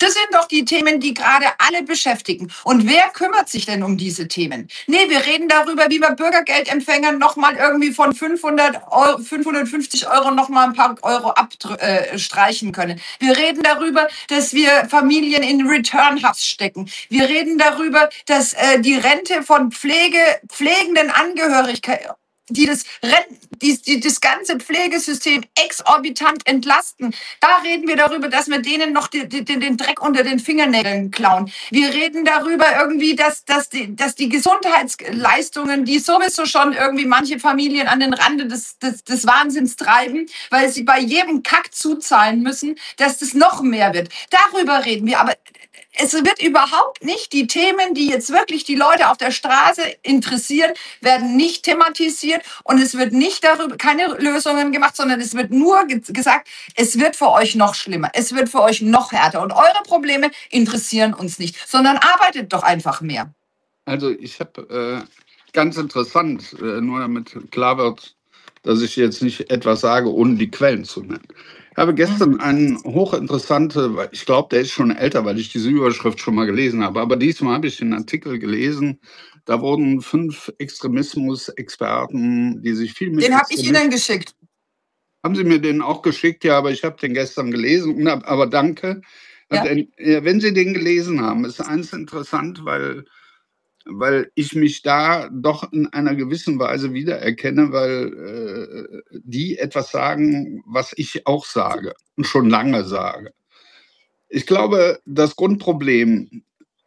C: Das sind doch die Themen, die gerade alle beschäftigen. Und wer kümmert sich denn um diese Themen? Nee, wir reden darüber, wie wir Bürgergeldempfängern nochmal irgendwie von fünfhundert Euro, fünfhundertfünfzig Euro nochmal ein paar Euro abstreichen können. Wir reden darüber, dass wir Familien in Return-Hubs stecken. Wir reden darüber, dass äh, die Rente von Pflege, pflegenden Angehörigkeiten, die das, Renten, die, die das ganze Pflegesystem exorbitant entlasten. Da reden wir darüber, dass wir denen noch die, die, den Dreck unter den Fingernägeln klauen. Wir reden darüber irgendwie, dass, dass, die, dass die Gesundheitsleistungen, die sowieso schon irgendwie manche Familien an den Rande des, des, des Wahnsinns treiben, weil sie bei jedem Kack zuzahlen müssen, dass das noch mehr wird. Darüber reden wir, aber es wird überhaupt nicht, die Themen, die jetzt wirklich die Leute auf der Straße interessieren, werden nicht thematisiert und es wird nicht darüber, keine Lösungen gemacht, sondern es wird nur ge- gesagt, es wird für euch noch schlimmer, es wird für euch noch härter und eure Probleme interessieren uns nicht, sondern arbeitet doch einfach mehr.
B: Also ich habe äh, ganz interessant, äh, nur damit klar wird, dass ich jetzt nicht etwas sage, ohne die Quellen zu nennen. Ich habe gestern einen hochinteressanten, ich glaube, der ist schon älter, weil ich diese Überschrift schon mal gelesen habe, aber diesmal habe ich den Artikel gelesen. Da wurden fünf Extremismus-Experten, die sich viel mit...
C: Den habe ich Ihnen geschickt.
B: Haben Sie mir den auch geschickt? Ja, aber ich habe den gestern gelesen. Aber danke.
C: Ja.
B: Wenn Sie den gelesen haben, ist eins interessant, weil... weil ich mich da doch in einer gewissen Weise wiedererkenne, weil äh, die etwas sagen, was ich auch sage und schon lange sage. Ich glaube, das Grundproblem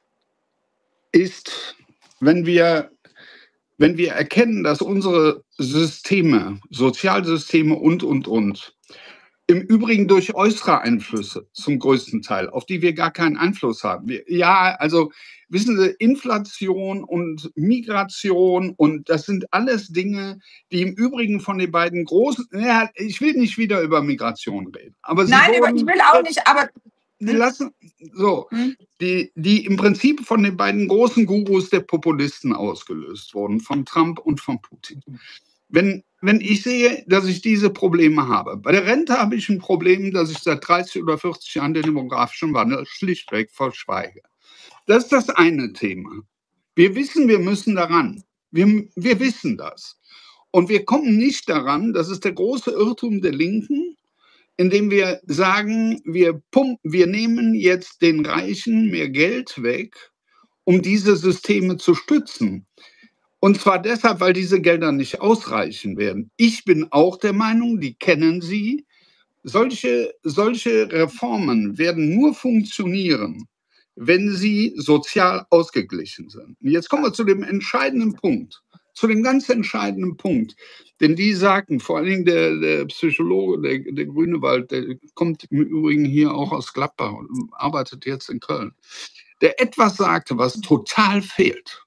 B: ist, wenn wir, wenn wir erkennen, dass unsere Systeme, Sozialsysteme und, und, und, im Übrigen durch äußere Einflüsse zum größten Teil, auf die wir gar keinen Einfluss haben. Wir, ja, also wissen Sie, Inflation und Migration und das sind alles Dinge, die im Übrigen von den beiden großen, ja, ich will nicht wieder über Migration reden. Aber
C: Nein,
B: sie wurden,
C: ich will auch nicht, aber...
B: Die lassen, so, hm? die, die im Prinzip von den beiden großen Gurus der Populisten ausgelöst wurden, von Trump und von Putin. Wenn, wenn ich sehe, dass ich diese Probleme habe, bei der Rente habe ich ein Problem, dass ich seit dreißig oder vierzig Jahren den demografischen Wandel schlichtweg verschweige. Das ist das eine Thema. Wir wissen, wir müssen daran. Wir, wir wissen das. Und wir kommen nicht daran, das ist der große Irrtum der Linken, indem wir sagen, wir, pumpen, wir nehmen jetzt den Reichen mehr Geld weg, um diese Systeme zu stützen. Und zwar deshalb, weil diese Gelder nicht ausreichen werden. Ich bin auch der Meinung, die kennen Sie, solche, solche Reformen werden nur funktionieren, wenn sie sozial ausgeglichen sind. Und jetzt kommen wir zu dem entscheidenden Punkt, zu dem ganz entscheidenden Punkt. Denn die sagten, vor allen Dingen der, der Psychologe, der, der Grünewald, der kommt im Übrigen hier auch aus Gladbach und arbeitet jetzt in Köln, der etwas sagte, was total fehlt.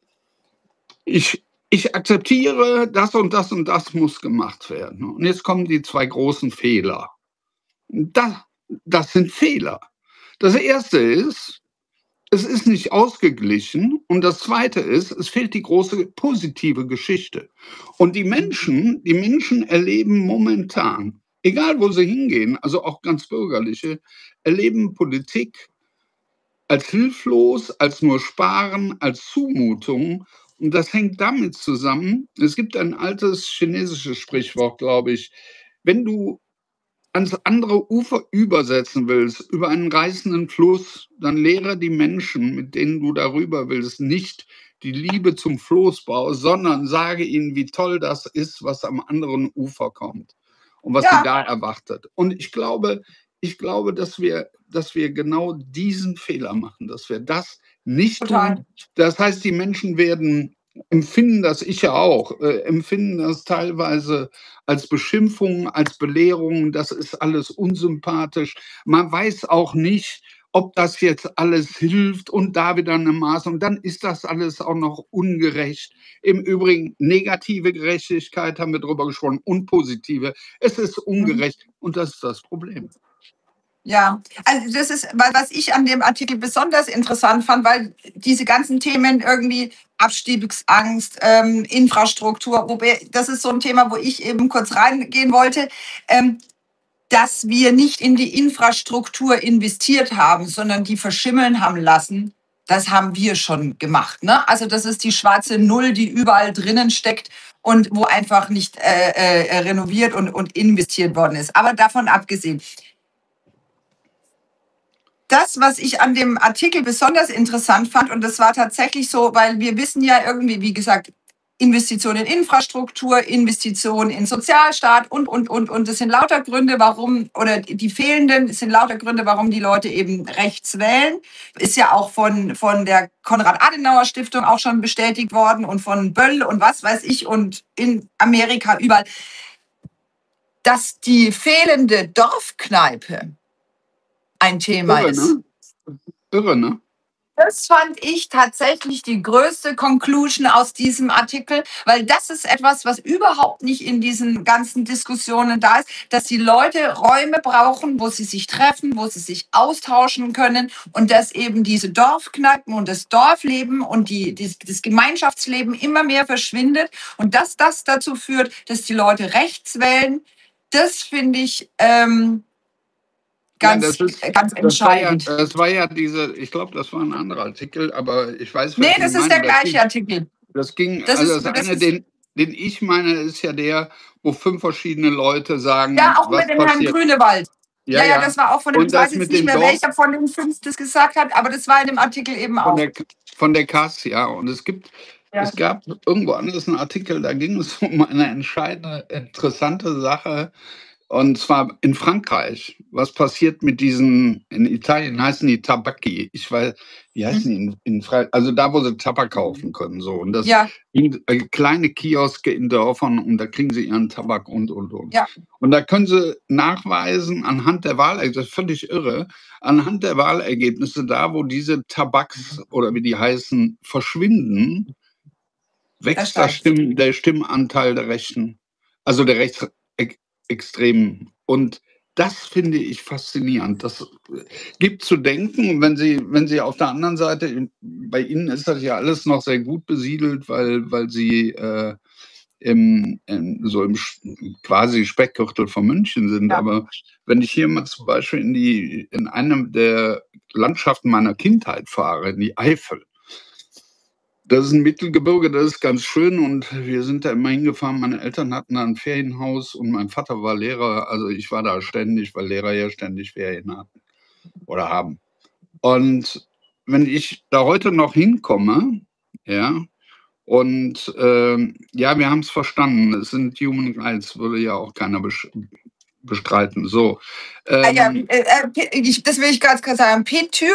B: Ich, ich akzeptiere, das und das und das muss gemacht werden. Und jetzt kommen die zwei großen Fehler. Das, das sind Fehler. Das erste ist, es ist nicht ausgeglichen. Und das zweite ist, es fehlt die große positive Geschichte. Und die Menschen, die Menschen erleben momentan, egal wo sie hingehen, also auch ganz bürgerliche, erleben Politik als hilflos, als nur Sparen, als Zumutung. Und das hängt damit zusammen, es gibt ein altes chinesisches Sprichwort, glaube ich, wenn du ans andere Ufer übersetzen willst, über einen reißenden Fluss, dann lehre die Menschen, mit denen du darüber willst, nicht die Liebe zum Floßbau, sondern sage ihnen, wie toll das ist, was am anderen Ufer kommt und was ja. sie da erwartet. Und ich glaube, ich glaube, dass wir, dass wir genau diesen Fehler machen, dass wir das nicht Total. tun. Das heißt, die Menschen werden empfinden das, ich ja auch, äh, empfinden das teilweise als Beschimpfung, als Belehrung, das ist alles unsympathisch. Man weiß auch nicht, ob das jetzt alles hilft und da wieder eine Maßnahme. Und dann ist das alles auch noch ungerecht. Im Übrigen negative Gerechtigkeit haben wir drüber gesprochen und positive. Es ist ungerecht mhm. und das ist das Problem.
C: Ja, also das ist, was ich an dem Artikel besonders interessant fand, weil diese ganzen Themen irgendwie Abstiegungsangst, ähm, Infrastruktur, wobei das ist so ein Thema, wo ich eben kurz reingehen wollte. Ähm, dass wir nicht in die Infrastruktur investiert haben, sondern die verschimmeln haben lassen, das haben wir schon gemacht. Ne? Also das ist die schwarze Null, die überall drinnen steckt und wo einfach nicht äh, äh, renoviert und, und investiert worden ist. Aber davon abgesehen, das, was ich an dem Artikel besonders interessant fand, und das war tatsächlich so, weil wir wissen ja irgendwie, wie gesagt, Investitionen in Infrastruktur, Investitionen in Sozialstaat und, und, und, und. Das sind lauter Gründe, warum, oder die fehlenden sind lauter Gründe, warum die Leute eben rechts wählen. Ist ja auch von, von der Konrad-Adenauer-Stiftung auch schon bestätigt worden und von Böll und was weiß ich und in Amerika überall. Dass die fehlende Dorfkneipe ein Thema
B: Irre,
C: ist.
B: ne? Irre, ne?
C: Das fand ich tatsächlich die größte Conclusion aus diesem Artikel, weil das ist etwas, was überhaupt nicht in diesen ganzen Diskussionen da ist, dass die Leute Räume brauchen, wo sie sich treffen, wo sie sich austauschen können und dass eben diese Dorfkneipen und das Dorfleben und die, die, das Gemeinschaftsleben immer mehr verschwindet und dass das dazu führt, dass die Leute rechts wählen. Das finde ich ähm, ganz,
B: ja, das ist,
C: ganz entscheidend.
B: Das war, ja, das war ja diese, ich glaube, das war ein anderer Artikel, aber ich weiß, was
C: nee,
B: Sie
C: das ist
B: meinen.
C: der
B: Das
C: gleiche
B: ging,
C: Artikel.
B: Das ging,
C: Das
B: also
C: ist-
B: das,
C: das
B: eine,
C: ist-
B: den, den ich meine, ist ja der, wo fünf verschiedene Leute sagen,
C: Ja, auch
B: was
C: mit dem Herrn
B: passiert.
C: Grünewald. Ja, ja, das war auch von dem,
B: Und
C: ich weiß
B: das
C: jetzt
B: mit
C: nicht
B: dem
C: mehr,
B: Dorf-
C: welcher von den fünf das gesagt hat, aber das war in dem Artikel eben
B: Von
C: auch.
B: der, von der K A S, ja. Und es gibt,
C: Ja.
B: es gab irgendwo anders einen Artikel, da ging es um eine entscheidende, interessante Sache. Und zwar in Frankreich. Was passiert mit diesen, in Italien heißen die Tabacchi. Ich weiß, wie heißen die in, in Frankreich? Also da, wo sie Tabak kaufen können. So. Und das
C: Ja.
B: sind äh, kleine Kioske in Dörfern und da kriegen sie ihren Tabak und, und, und.
C: Ja.
B: Und da können sie nachweisen anhand der Wahlergebnisse, das ist völlig irre, anhand der Wahlergebnisse da, wo diese Tabaks oder wie die heißen, verschwinden, wächst der, Stimm, der Stimmanteil der Rechten, also der Rechtsextremen. Und das finde ich faszinierend. Das gibt zu denken. Und wenn Sie, wenn Sie auf der anderen Seite, bei Ihnen ist das ja alles noch sehr gut besiedelt, weil, weil Sie äh, im, im, so im quasi Speckgürtel von München sind.
C: Ja.
B: Aber wenn ich hier mal zum Beispiel in, die, in einem der Landschaften meiner Kindheit fahre, in die Eifel, das ist ein Mittelgebirge, das ist ganz schön und wir sind da immer hingefahren. Meine Eltern hatten da ein Ferienhaus und mein Vater war Lehrer. Also ich war da ständig, weil Lehrer ja ständig Ferien hatten oder haben. Und wenn ich da heute noch hinkomme, ja, und äh, ja, wir haben es verstanden. Es sind Human Rights, würde ja auch keiner besch- bestreiten. So. Ähm,
C: ja, äh, äh, ich, das will ich ganz kurz sagen. P-Tür,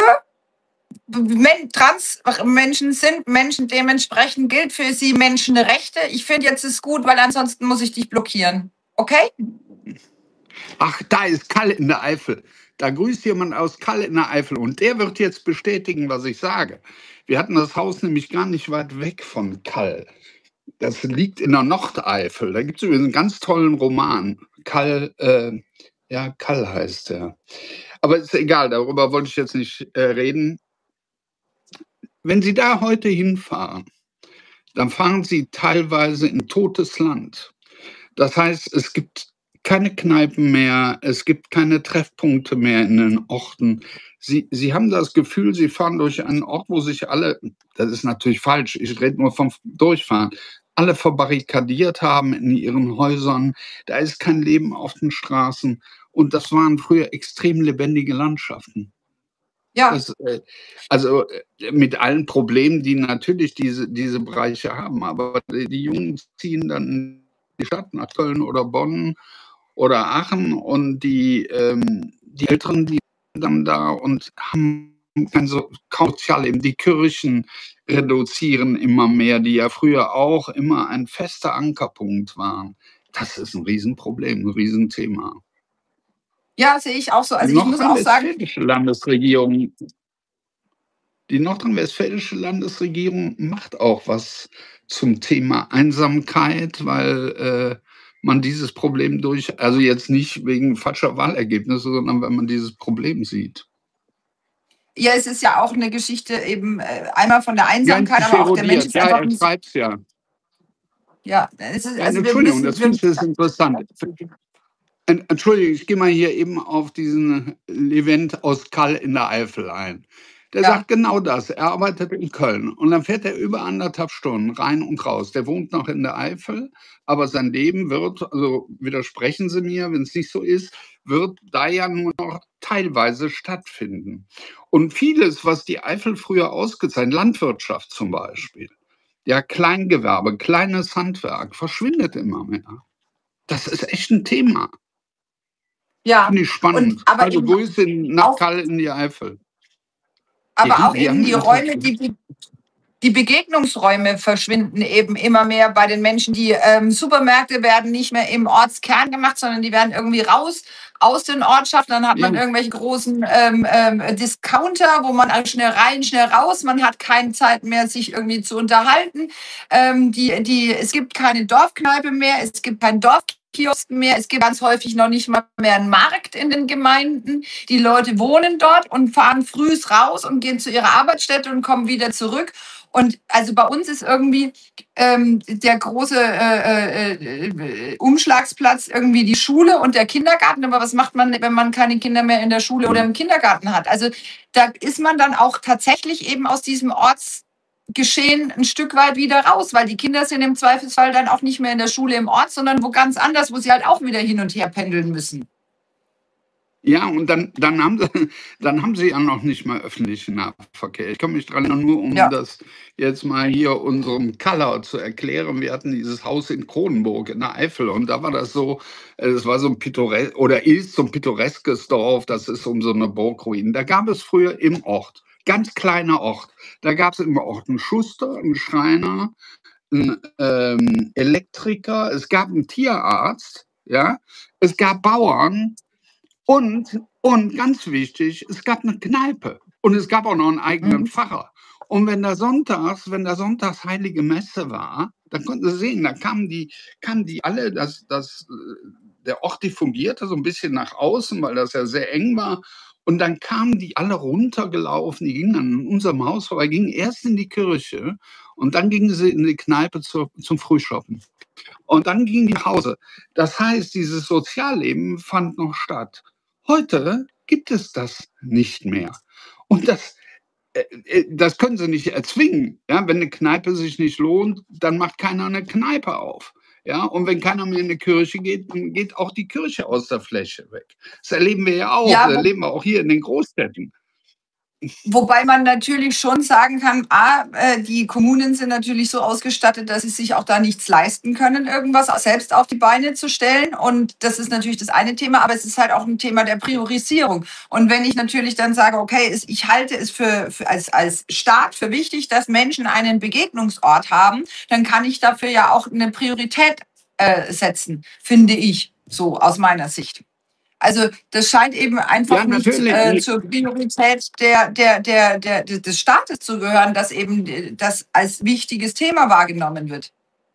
C: Trans-Menschen sind Menschen, dementsprechend gilt für sie Menschenrechte. Ich finde jetzt ist gut, weil ansonsten muss ich dich blockieren. Okay?
B: Ach, da ist Kalle in der Eifel. Da grüßt jemand aus Kalle in der Eifel und der wird jetzt bestätigen, was ich sage. Wir hatten das Haus nämlich gar nicht weit weg von Kall. Das liegt in der Nordeifel. Da gibt es übrigens einen ganz tollen Roman. Kall, äh, ja, Kall heißt der. Aber ist egal, darüber wollte ich jetzt nicht äh, reden. Wenn Sie da heute hinfahren, dann fahren Sie teilweise in totes Land. Das heißt, es gibt keine Kneipen mehr, es gibt keine Treffpunkte mehr in den Orten. Sie, Sie haben das Gefühl, Sie fahren durch einen Ort, wo sich alle, das ist natürlich falsch, ich rede nur vom Durchfahren, alle verbarrikadiert haben in ihren Häusern. Da ist kein Leben auf den Straßen. Und das waren früher extrem lebendige Landschaften.
C: Ja.
B: Das, also mit allen Problemen, die natürlich diese, diese Bereiche haben. Aber die Jungen ziehen dann in die Stadt, nach Köln oder Bonn oder Aachen und die, ähm, die Älteren, die sind dann da und haben kein so Sozialleben. Die Kirchen reduzieren immer mehr, die ja früher auch immer ein fester Ankerpunkt waren. Das ist ein Riesenproblem, ein Riesenthema.
C: Ja, sehe ich auch so. Also
B: die
C: ich muss auch sagen,
B: nordrhein-westfälische Landesregierung, die nordrhein-westfälische Landesregierung macht auch was zum Thema Einsamkeit, weil äh, man dieses Problem durch, also jetzt nicht wegen falscher Wahlergebnisse, sondern weil man dieses Problem sieht.
C: ja, es ist ja auch eine Geschichte eben äh, einmal von der Einsamkeit,
B: Ja,
C: aber auch der Mensch ist
B: ja,
C: einfach
B: er
C: nicht.
B: schreibt's ja.
C: Ja, es ist,
B: Ja,
C: also wir
B: Entschuldigung,
C: müssen,
B: das
C: wir,
B: finde ich interessant. En Entschuldige, ich gehe mal hier eben auf diesen Levent aus Kall in der Eifel ein. Der
C: Ja.
B: sagt genau das. Er arbeitet in Köln und dann fährt er über anderthalb Stunden rein und raus. Der wohnt noch in der Eifel, aber sein Leben wird, also widersprechen Sie mir, wenn es nicht so ist, wird da ja nur noch teilweise stattfinden. Und vieles, was die Eifel früher ausgezeichnet, Landwirtschaft zum Beispiel, ja, Kleingewerbe, kleines Handwerk, verschwindet immer mehr. Das ist echt ein Thema.
C: Ja,
B: Finde ich spannend.
C: und aber
B: Also
C: eben
B: Grüße in- nach
C: auch,
B: Kall in die Eifel.
C: aber
B: Die,
C: auch
B: die
C: eben
B: haben
C: die
B: Inter
C: Räume, die, die die Begegnungsräume verschwinden eben immer mehr bei den Menschen. Die ähm, Supermärkte werden nicht mehr im Ortskern gemacht, sondern die werden irgendwie raus aus den Ortschaften. Dann hat man
B: Ja.
C: irgendwelche großen ähm, ähm, Discounter, wo man also schnell rein, schnell raus. Man hat keine Zeit mehr, sich irgendwie zu unterhalten. Ähm, die, die, es gibt keine Dorfkneipe mehr, es gibt keinen Dorfkiosk mehr. Es gibt ganz häufig noch nicht mal mehr einen Markt in den Gemeinden. Die Leute wohnen dort und fahren früh raus und gehen zu ihrer Arbeitsstätte und kommen wieder zurück. Und also bei uns ist irgendwie ähm, der große äh, äh, Umschlagsplatz irgendwie die Schule und der Kindergarten. Aber was macht man, wenn man keine Kinder mehr in der Schule oder im Kindergarten hat? Also da ist man dann auch tatsächlich eben aus diesem Ortsgeschehen ein Stück weit wieder raus, weil die Kinder sind im Zweifelsfall dann auch nicht mehr in der Schule im Ort, sondern wo ganz anders, wo sie halt auch wieder hin und her pendeln müssen.
B: Ja, und dann, dann, haben sie, dann haben sie ja noch nicht mal öffentlichen Nahverkehr. Ich komme mich dran, nur um
C: Ja.
B: das jetzt mal hier unserem Kaller zu erklären. Wir hatten dieses Haus in Kronenburg in der Eifel und da war das so, es war so ein pittoresk, oder ist so ein pittoreskes Dorf, das ist um so eine Burgruine. Da gab es früher im Ort, ganz kleiner Ort, da gab es im Ort einen Schuster, einen Schreiner, einen ähm, Elektriker, es gab einen Tierarzt, ja, es gab Bauern, Und, und ganz wichtig, es gab eine Kneipe und es gab auch noch einen eigenen
C: Mhm.
B: Pfarrer. Und wenn da sonntags, wenn da sonntags heilige Messe war, dann konnten Sie sehen, da kamen die, kamen die alle, das, das, äh, der Ort diffundierte so ein bisschen nach außen, weil das ja sehr eng war. Und dann kamen die alle runtergelaufen, die gingen an unserem Haus vorbei, gingen erst in die Kirche und dann gingen sie in die Kneipe zur, zum Frühshoppen. Und dann gingen die nach Hause. Das heißt, dieses Sozialleben fand noch statt. Heute gibt es das nicht mehr. Und das, äh, äh, das können Sie nicht erzwingen. Ja? Wenn eine Kneipe sich nicht lohnt, dann macht keiner eine Kneipe auf. Ja? Und wenn keiner mehr in die Kirche geht, dann geht auch die Kirche aus der Fläche weg. Das erleben wir ja auch.
C: Ja,
B: Das
C: wo-
B: erleben wir auch hier in den Großstädten.
C: Wobei man natürlich schon sagen kann, A, äh, die Kommunen sind natürlich so ausgestattet, dass sie sich auch da nichts leisten können, irgendwas selbst auf die Beine zu stellen. Und das ist natürlich das eine Thema, aber es ist halt auch ein Thema der Priorisierung. Und wenn ich natürlich dann sage, okay, es- ich halte es für, für als, als Staat für wichtig, dass Menschen einen Begegnungsort haben, dann kann ich dafür ja auch eine Priorität äh, setzen, finde ich, so aus meiner Sicht. Also das scheint eben einfach
B: Ja,
C: nicht
B: natürlich.
C: äh, zur Priorität der, der, der, der, des Staates zu gehören, dass eben das als wichtiges Thema wahrgenommen wird.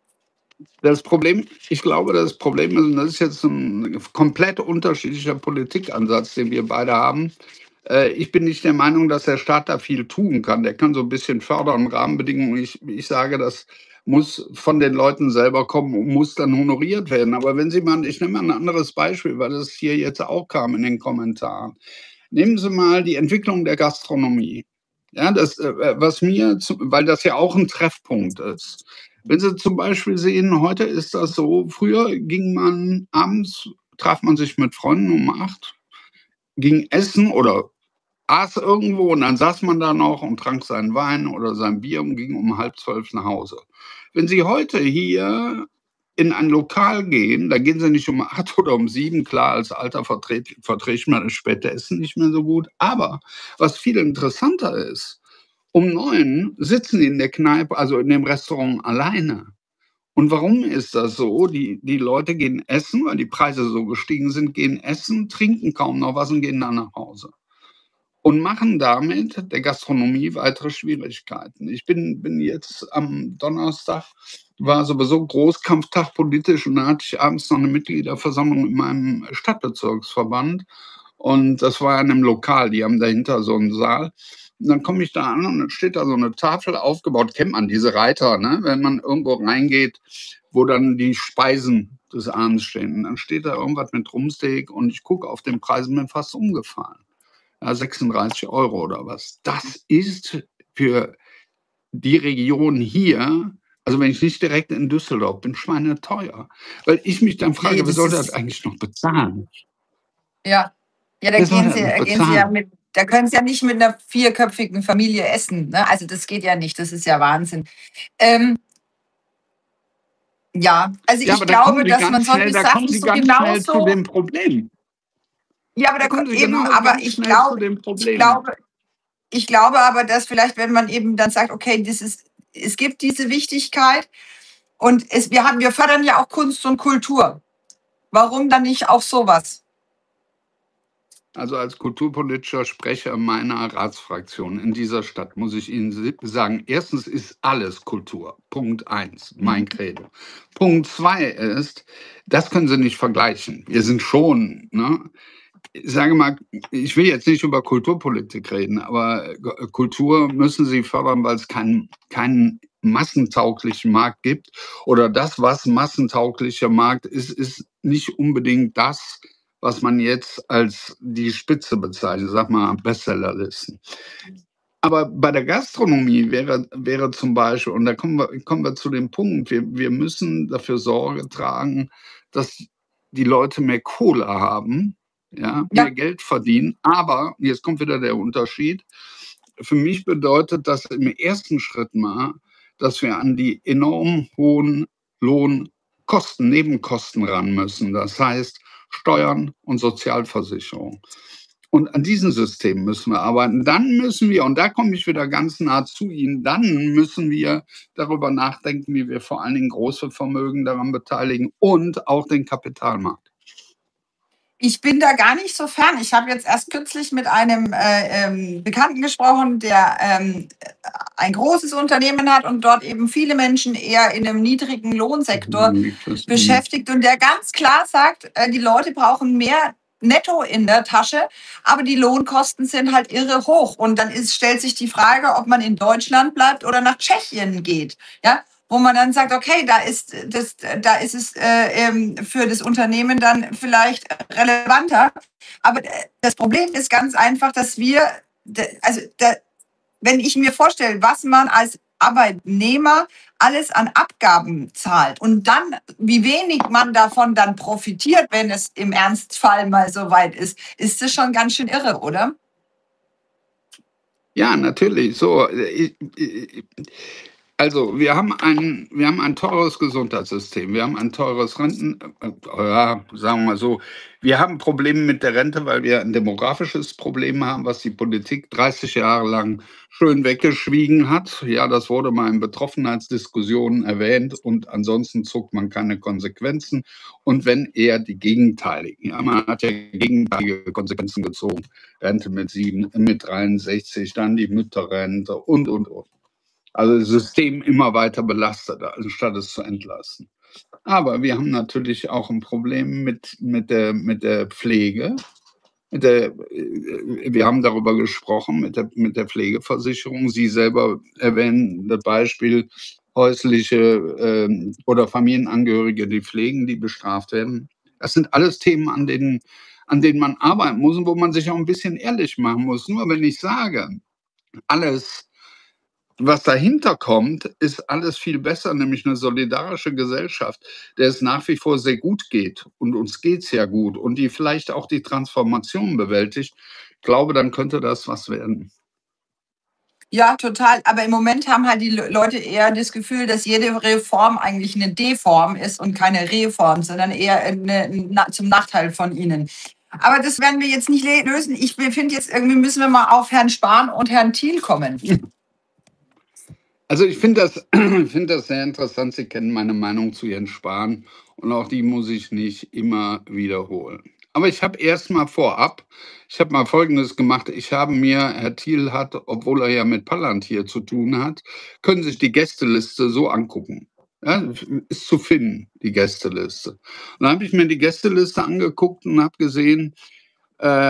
B: Das Problem, ich glaube, das Problem ist, und das ist jetzt ein komplett unterschiedlicher Politikansatz, den wir beide haben. Äh, Ich bin nicht der Meinung, dass der Staat da viel tun kann. Der kann so ein bisschen fördern, Rahmenbedingungen. Ich, ich sage, das muss von den Leuten selber kommen und muss dann honoriert werden. Aber wenn Sie mal, ich nehme mal ein anderes Beispiel, weil das hier jetzt auch kam in den Kommentaren. Nehmen Sie mal die Entwicklung der Gastronomie. Ja, das, äh, was mir, zu, weil das ja auch ein Treffpunkt ist. Wenn Sie zum Beispiel sehen, heute ist das so, früher ging man abends, traf man sich mit Freunden um acht, ging essen oder aß irgendwo und dann saß man da noch und trank seinen Wein oder sein Bier und ging um halb zwölf nach Hause. Wenn Sie heute hier in ein Lokal gehen, da gehen Sie nicht um acht oder um sieben, klar, als Alter verträgt verträgt man das späte Essen nicht mehr so gut. Aber was viel interessanter ist, um neun sitzen die in der Kneipe, also in dem Restaurant alleine. Und warum ist das so? Die, die Leute gehen essen, weil die Preise so gestiegen sind, gehen essen, trinken kaum noch was und gehen dann nach Hause. Und machen damit der Gastronomie weitere Schwierigkeiten. Ich bin, bin jetzt am Donnerstag, war sowieso Großkampftag politisch und da hatte ich abends noch eine Mitgliederversammlung in meinem Stadtbezirksverband. Und das war in einem Lokal, die haben dahinter so einen Saal. Und dann komme ich da an und dann steht da so eine Tafel aufgebaut, kennt man diese Reiter, ne? Wenn man irgendwo reingeht, wo dann die Speisen des Abends stehen. Und dann steht da irgendwas mit Rumsteak und ich gucke auf den Preis und bin fast umgefallen. Ja, sechsunddreißig Euro oder was. Das ist für die Region hier, also wenn ich nicht direkt in Düsseldorf bin, schweineteuer. Weil ich mich dann frage,
C: Nee,
B: wer
C: das
B: soll das
C: ist,
B: eigentlich noch bezahlen?
C: ja, ja, da
B: Wer soll
C: gehen
B: das
C: sie,
B: noch
C: da gehen sie ja
B: bezahlen?
C: mit, da können sie ja nicht mit einer vierköpfigen Familie essen. Ne? Also das geht ja nicht, das ist ja Wahnsinn. Ähm, ja, also
B: Ja,
C: ich
B: aber da kommen
C: glaube,
B: Sie
C: dass man
B: ganz schnell,
C: solche
B: da kommen
C: Sachen
B: Sie
C: so
B: ganz schnell zu
C: genauso,
B: dem Problem.
C: ja, aber
B: Da
C: da ko-
B: kommen Sie
C: eben,
B: genau
C: aber
B: ganz
C: ich
B: schnell zu
C: glaube,
B: dem
C: ich
B: Problem.
C: glaube, ich glaube aber, dass vielleicht, wenn man eben dann sagt, okay, das ist, es gibt diese Wichtigkeit und es, wir haben, wir fördern ja auch Kunst und Kultur. Warum dann nicht auch sowas?
B: Also als kulturpolitischer Sprecher meiner Ratsfraktion in dieser Stadt muss ich Ihnen si- sagen, erstens ist alles Kultur. Punkt eins, mein Credo. Punkt zwei ist, das können Sie nicht vergleichen. Wir sind schon, ne? Ich sage mal, ich will jetzt nicht über Kulturpolitik reden, aber G- Kultur müssen Sie fördern, weil es keinen keinen massentauglichen Markt gibt. Oder das, was massentauglicher Markt ist, ist nicht unbedingt das, was man jetzt als die Spitze bezeichnet, sag mal Bestsellerlisten. Aber bei der Gastronomie wäre, wäre zum Beispiel, und da kommen wir, kommen wir zu dem Punkt, wir, wir müssen dafür Sorge tragen, dass die Leute mehr Kohle haben, ja, mehr
C: Ja,
B: Geld verdienen. Aber, jetzt kommt wieder der Unterschied, für mich bedeutet das im ersten Schritt mal, dass wir an die enorm hohen Lohnkosten, Nebenkosten ran müssen. Das heißt Steuern und Sozialversicherung. Und an diesem System müssen wir arbeiten. Dann müssen wir, und da komme ich wieder ganz nah zu Ihnen, dann müssen wir darüber nachdenken, wie wir vor allen Dingen große Vermögen daran beteiligen und auch den Kapitalmarkt.
C: ich bin da gar nicht so fern. Ich habe jetzt erst kürzlich mit einem äh, ähm, Bekannten gesprochen, der ähm, ein großes Unternehmen hat und dort eben viele Menschen eher in einem niedrigen Lohnsektor beschäftigt und der ganz klar sagt, äh, die Leute brauchen mehr Netto in der Tasche, aber die Lohnkosten sind halt irre hoch. Und dann ist, stellt sich die Frage, ob man in Deutschland bleibt oder nach Tschechien geht. Ja, wo man dann sagt, okay, da ist, das, da ist es äh, ähm, für das Unternehmen dann vielleicht relevanter. Aber äh, das Problem ist ganz einfach, dass wir, d- also da, wenn ich mir vorstelle, was man als Arbeitnehmer alles an Abgaben zahlt und dann, wie wenig man davon dann profitiert, wenn es im Ernstfall mal so weit ist, ist das schon ganz schön irre, oder?
B: Ja, natürlich. So, ich, ich, also wir haben ein, wir haben ein teures Gesundheitssystem, wir haben ein teures Renten, äh, ja, sagen wir mal so, wir haben Probleme mit der Rente, weil wir ein demografisches Problem haben, was die Politik dreißig Jahre lang schön weggeschwiegen hat. Ja, das wurde mal in Betroffenheitsdiskussionen erwähnt und ansonsten zog man keine Konsequenzen. Und wenn eher die gegenteiligen. Ja, man hat ja gegenteilige Konsequenzen gezogen. Rente mit sieben, mit dreiundsechzig, dann die Mütterrente und, und, und. Also das System immer weiter belastet, anstatt es zu entlasten. Aber wir haben natürlich auch ein Problem mit, mit, der, mit der Pflege. Mit der, äh, wir haben darüber gesprochen, mit der, mit der Pflegeversicherung. Sie selber erwähnen das Beispiel häusliche ähm, oder Familienangehörige, die pflegen, die bestraft werden. Das sind alles Themen, an denen, an denen man arbeiten muss und wo man sich auch ein bisschen ehrlich machen muss. Nur wenn ich sage, alles, was dahinter kommt, ist alles viel besser, nämlich eine solidarische Gesellschaft, der es nach wie vor sehr gut geht und uns geht es ja gut und die vielleicht auch die Transformation bewältigt. Ich glaube, dann könnte das was werden.
C: Ja, total. Aber im Moment haben halt die Le- Leute eher das Gefühl, dass jede Reform eigentlich eine Deform ist und keine Reform, sondern eher eine, na, zum Nachteil von ihnen. Aber das werden wir jetzt nicht le- lösen. Ich finde jetzt irgendwie müssen wir mal auf Herrn Spahn und Herrn Thiel kommen.
B: Also ich finde das, find das sehr interessant. Sie kennen meine Meinung zu Jens Spahn und auch die muss ich nicht immer wiederholen. Aber ich habe erst mal vorab, ich habe mal Folgendes gemacht. Ich habe mir, Herr Thiel hat, obwohl er ja mit Palantir zu tun hat, können sich die Gästeliste so angucken. Ja, ist zu finden, die Gästeliste. Und dann habe ich mir die Gästeliste angeguckt und habe gesehen, äh,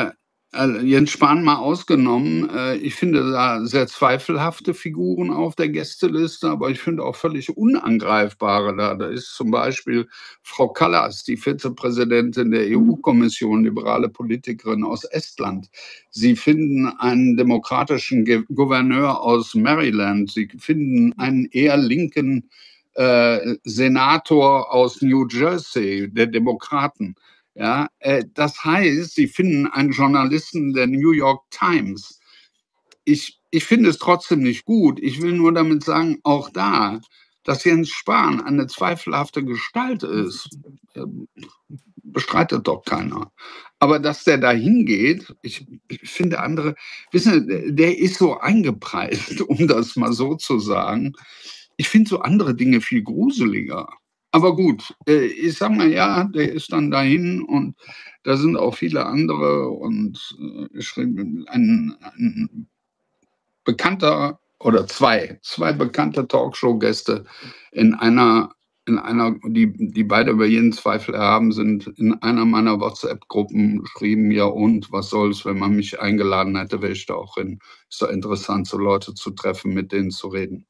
B: Also Jens Spahn mal ausgenommen. Äh, ich finde da sehr zweifelhafte Figuren auf der Gästeliste, aber ich finde auch völlig unangreifbare da. Da ist zum Beispiel Frau Kallas, die Vizepräsidentin der E U-Kommission, liberale Politikerin aus Estland. Sie finden einen demokratischen Ge- Gouverneur aus Maryland. Sie finden einen eher linken äh, Senator aus New Jersey, der Demokraten. Ja, äh, das heißt, sie finden einen Journalisten der New York Times. Ich, ich finde es trotzdem nicht gut. Ich will nur damit sagen, auch da, dass Jens Spahn eine zweifelhafte Gestalt ist, äh, bestreitet doch keiner. Aber dass der da hingeht, ich, ich finde andere, wissen Sie, der ist so eingepreist, um das mal so zu sagen. Ich finde so andere Dinge viel gruseliger. Aber gut, äh, ich sag mal, ja, der ist dann dahin und da sind auch viele andere und äh, schrieb- ein, ein bekannter oder zwei, zwei bekannte Talkshow-Gäste in einer, in einer, die, die beide über jeden Zweifel erhaben sind, in einer meiner WhatsApp-Gruppen schrieben, ja und, was soll's, wenn man mich eingeladen hätte, wäre ich da auch hin. Ist doch interessant, so Leute zu treffen, mit denen zu reden.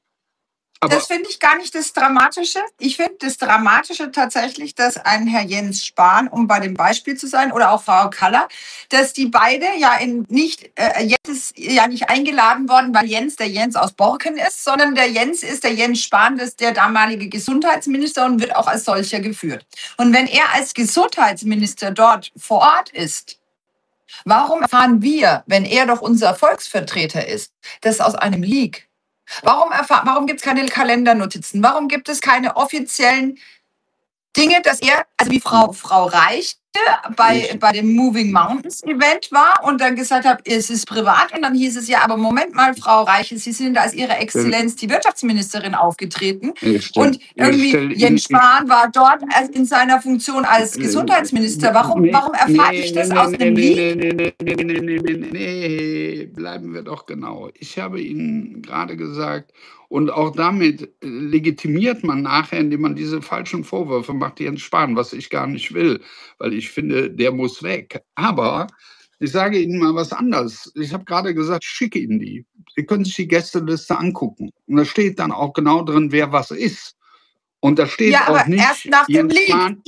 B: Aber
C: Das finde ich gar nicht das Dramatische. Ich finde das Dramatische tatsächlich, dass ein Herr Jens Spahn, um bei dem Beispiel zu sein, oder auch Frau Kaller, dass die beide ja in nicht, äh, Jens ist ja nicht eingeladen worden, weil Jens der Jens aus Borken ist, sondern der Jens ist der Jens Spahn, das ist der damalige Gesundheitsminister und wird auch als solcher geführt. Und wenn er als Gesundheitsminister dort vor Ort ist, warum erfahren wir, wenn er doch unser Volksvertreter ist, das aus einem Leak? Warum, erfahr- warum gibt es keine Kalendernotizen? Warum gibt es keine offiziellen Dinge, dass er, also wie Frau, Frau Reichte bei,
B: ich,
C: bei dem Moving Mountains Event war und dann gesagt hat, es ist privat und dann hieß es ja, aber Moment mal, Frau Reiche, Sie sind da als Ihre Exzellenz die Wirtschaftsministerin aufgetreten
B: ich stell,
C: und
B: ich
C: irgendwie
B: stell Ihnen,
C: Jens
B: ich,
C: Spahn war dort als in seiner Funktion als Gesundheitsminister. Warum,
B: Nee,
C: warum erfahre ich
B: nee,
C: das
B: nee,
C: aus
B: nee,
C: einem
B: nee,
C: Leak?
B: nee, nee, nee, nee, nee, nee, nee, nee, bleiben wir doch genau. Ich habe Ihnen gerade gesagt, und auch damit äh, legitimiert man nachher, indem man diese falschen Vorwürfe macht, Jens Spahn, was ich gar nicht will, weil ich finde, der muss weg. Aber ich sage Ihnen mal was anderes. Ich habe gerade gesagt, ich schicke Ihnen die. Sie können sich die Gästeliste angucken. Und da steht dann auch genau drin, wer was ist. Und da steht
C: Ja,
B: auch
C: aber erst
B: nicht
C: nach dem
B: Jens
C: Leak.
B: Spahn.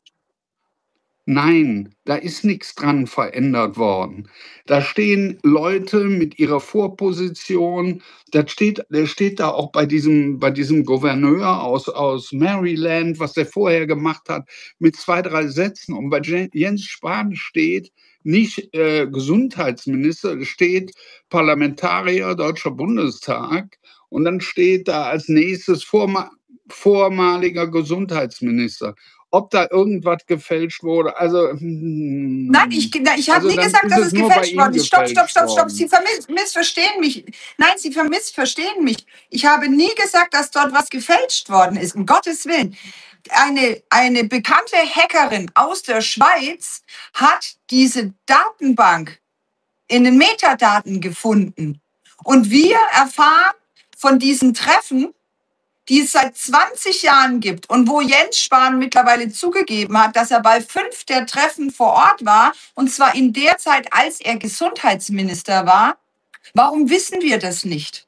B: Nein, da ist nichts dran verändert worden. Da stehen Leute mit ihrer Vorposition. Das steht, der steht da auch bei diesem, bei diesem Gouverneur aus, aus Maryland, was der vorher gemacht hat, mit zwei, drei Sätzen. Und bei Jen- Jens Spahn steht nicht äh, Gesundheitsminister, es steht Parlamentarier, Deutscher Bundestag. Und dann steht da als nächstes vorma vormaliger Gesundheitsminister. Ob da irgendwas gefälscht wurde, also,
C: Nein, ich,
B: hm,
C: na, ich habe
B: also
C: nie
B: dann
C: gesagt,
B: ist
C: dass
B: es
C: es
B: nur bei
C: gefälscht
B: ihm
C: worden ist. Stopp, stopp,
B: gefälscht
C: stopp, stopp. Sie
B: worden.
C: vermiss, missverstehen mich. Nein, Sie missverstehen mich. Ich habe nie gesagt, dass dort was gefälscht worden ist. Um Gottes Willen. Eine, eine bekannte Hackerin aus der Schweiz hat diese Datenbank in den Metadaten gefunden. Und wir erfahren von diesen Treffen, die es seit zwanzig Jahren gibt und wo Jens Spahn mittlerweile zugegeben hat, dass er bei fünf der Treffen vor Ort war, und zwar in der Zeit, als er Gesundheitsminister war. Warum wissen wir das nicht?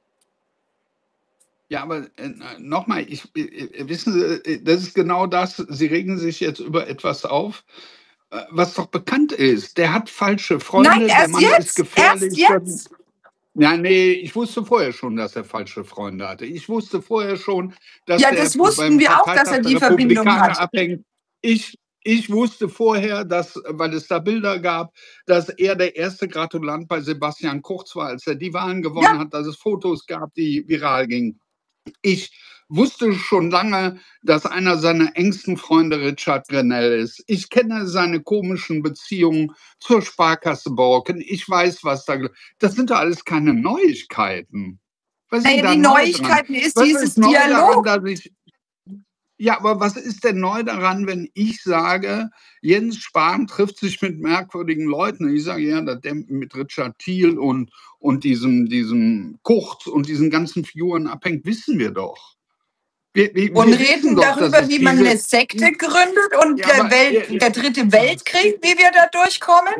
B: Ja, aber äh, nochmal, ich, äh, wissen Sie, äh, das ist genau das. Sie regen sich jetzt über etwas auf, äh, was doch bekannt ist. Der hat falsche
C: Nein,
B: Freunde, der
C: erst
B: Mann ist
C: jetzt, erst
B: gefährlich.
C: jetzt.
B: Ja, nee, ich wusste vorher schon, dass er falsche Freunde hatte. Ich wusste vorher schon, dass
C: Ja,
B: der
C: das wussten
B: beim
C: wir auch, dass
B: Parteitag
C: er
B: der
C: die Verbindung
B: Republikaner
C: hat.
B: abhängt. Ich, ich wusste vorher, dass, weil es da Bilder gab, dass er der erste Gratulant bei Sebastian Kurz war, als er die Wahlen gewonnen
C: Ja,
B: hat, dass es Fotos gab, die viral gingen. Ich wusste schon lange, dass einer seiner engsten Freunde Richard Grenell ist. Ich kenne seine komischen Beziehungen zur Sparkasse Borken. Ich weiß, was da. Das sind doch alles keine Neuigkeiten. Was ist
C: naja,
B: da
C: die
B: neu dran?
C: Neuigkeiten ist
B: Was
C: dieses
B: ist neu daran,
C: Dialog.
B: dass ich. Ja, aber was ist denn neu daran, wenn ich sage, Jens Spahn trifft sich mit merkwürdigen Leuten? Ich sage, ja, dass der mit Richard Thiel und, und diesem, diesem Kurz und diesen ganzen Figuren abhängt, wissen wir doch. Wir, wir,
C: Und
B: wir wissen
C: reden
B: doch, dass
C: darüber,
B: es
C: wie man eine
B: diese.
C: Sekte gründet und
B: Ja,
C: der,
B: aber
C: Welt,
B: äh,
C: der dritte Weltkrieg, wie wir da durchkommen.
B: wir,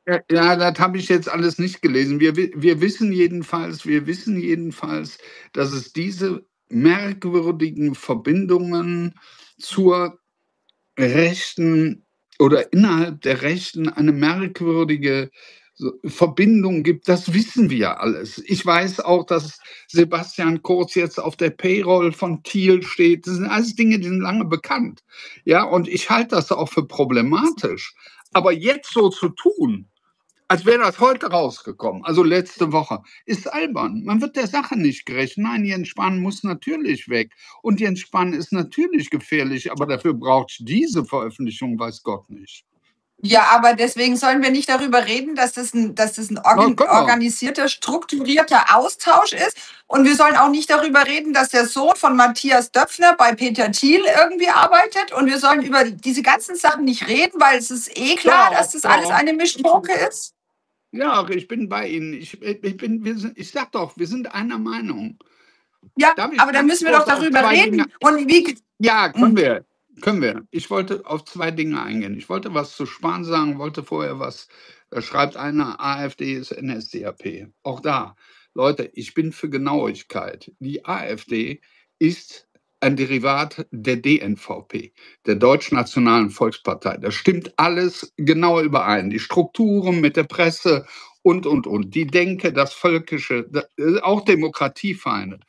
B: Ja, ja, das habe ich jetzt alles nicht gelesen. Wir, wi- wir wissen jedenfalls, wir wissen jedenfalls, dass es diese merkwürdigen Verbindungen zur Rechten oder innerhalb der Rechten eine merkwürdige so Verbindung gibt. Das wissen wir alles. Ich weiß auch, dass Sebastian Kurz jetzt auf der Payroll von Thiel steht. Das sind alles Dinge, die sind lange bekannt. Ja, und ich halte das auch für problematisch. Aber jetzt so zu tun, als wäre das heute rausgekommen, also letzte Woche, ist albern. Man wird der Sache nicht gerecht. Nein, Jens Spahn muss natürlich weg. Und Jens Spahn ist natürlich gefährlich, aber dafür braucht diese Veröffentlichung, weiß Gott nicht.
C: Ja, aber deswegen sollen wir nicht darüber reden, dass das ein, dass das ein
B: Na,
C: organ
B: können wir.
C: organisierter, strukturierter Austausch ist. Und wir sollen auch nicht darüber reden, dass der Sohn von Matthias Döpfner bei Peter Thiel irgendwie arbeitet. Und wir sollen über diese ganzen Sachen nicht reden, weil es ist eh klar, dass
B: Doch,
C: das alles
B: doch.
C: eine Mischpoke ist.
B: Ja, ich bin bei Ihnen. Ich, ich, bin, wir sind, ich sag doch, wir sind einer Meinung.
C: Ja,
B: Darf ich
C: aber dann
B: ganz
C: müssen wir doch
B: kurz auf
C: darüber
B: zwei
C: reden.
B: Dinge.
C: Und wie,
B: Ja, können
C: Mhm.
B: wir. Können wir. Ich wollte auf zwei Dinge eingehen. Ich wollte was zu Spahn sagen, wollte vorher was. Da schreibt einer, AfD ist N S D A P. Auch da, Leute, ich bin für Genauigkeit. Die AfD ist ein Derivat der D N V P, der Deutschnationalen Volkspartei. Das stimmt alles genau überein. Die Strukturen mit der Presse und, und, und. Die Denke, das Völkische, das, auch Demokratiefeinde.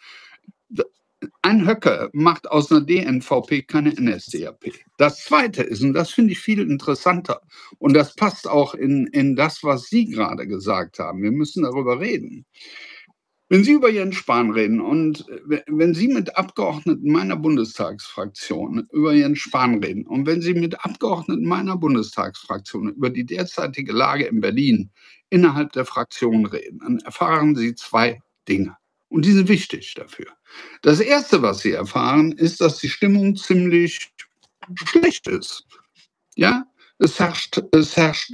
B: Ein Höcke macht aus einer D N V P keine N S D A P. Das Zweite ist, und das finde ich viel interessanter, und das passt auch in, in das, was Sie gerade gesagt haben, wir müssen darüber reden. Wenn Sie über Jens Spahn reden und wenn Sie mit Abgeordneten meiner Bundestagsfraktion über Jens Spahn reden und wenn Sie mit Abgeordneten meiner Bundestagsfraktion über die derzeitige Lage in Berlin innerhalb der Fraktion reden, dann erfahren Sie zwei Dinge. Und die sind wichtig dafür. Das Erste, was Sie erfahren, ist, dass die Stimmung ziemlich schlecht ist. Ja, es herrscht, es herrscht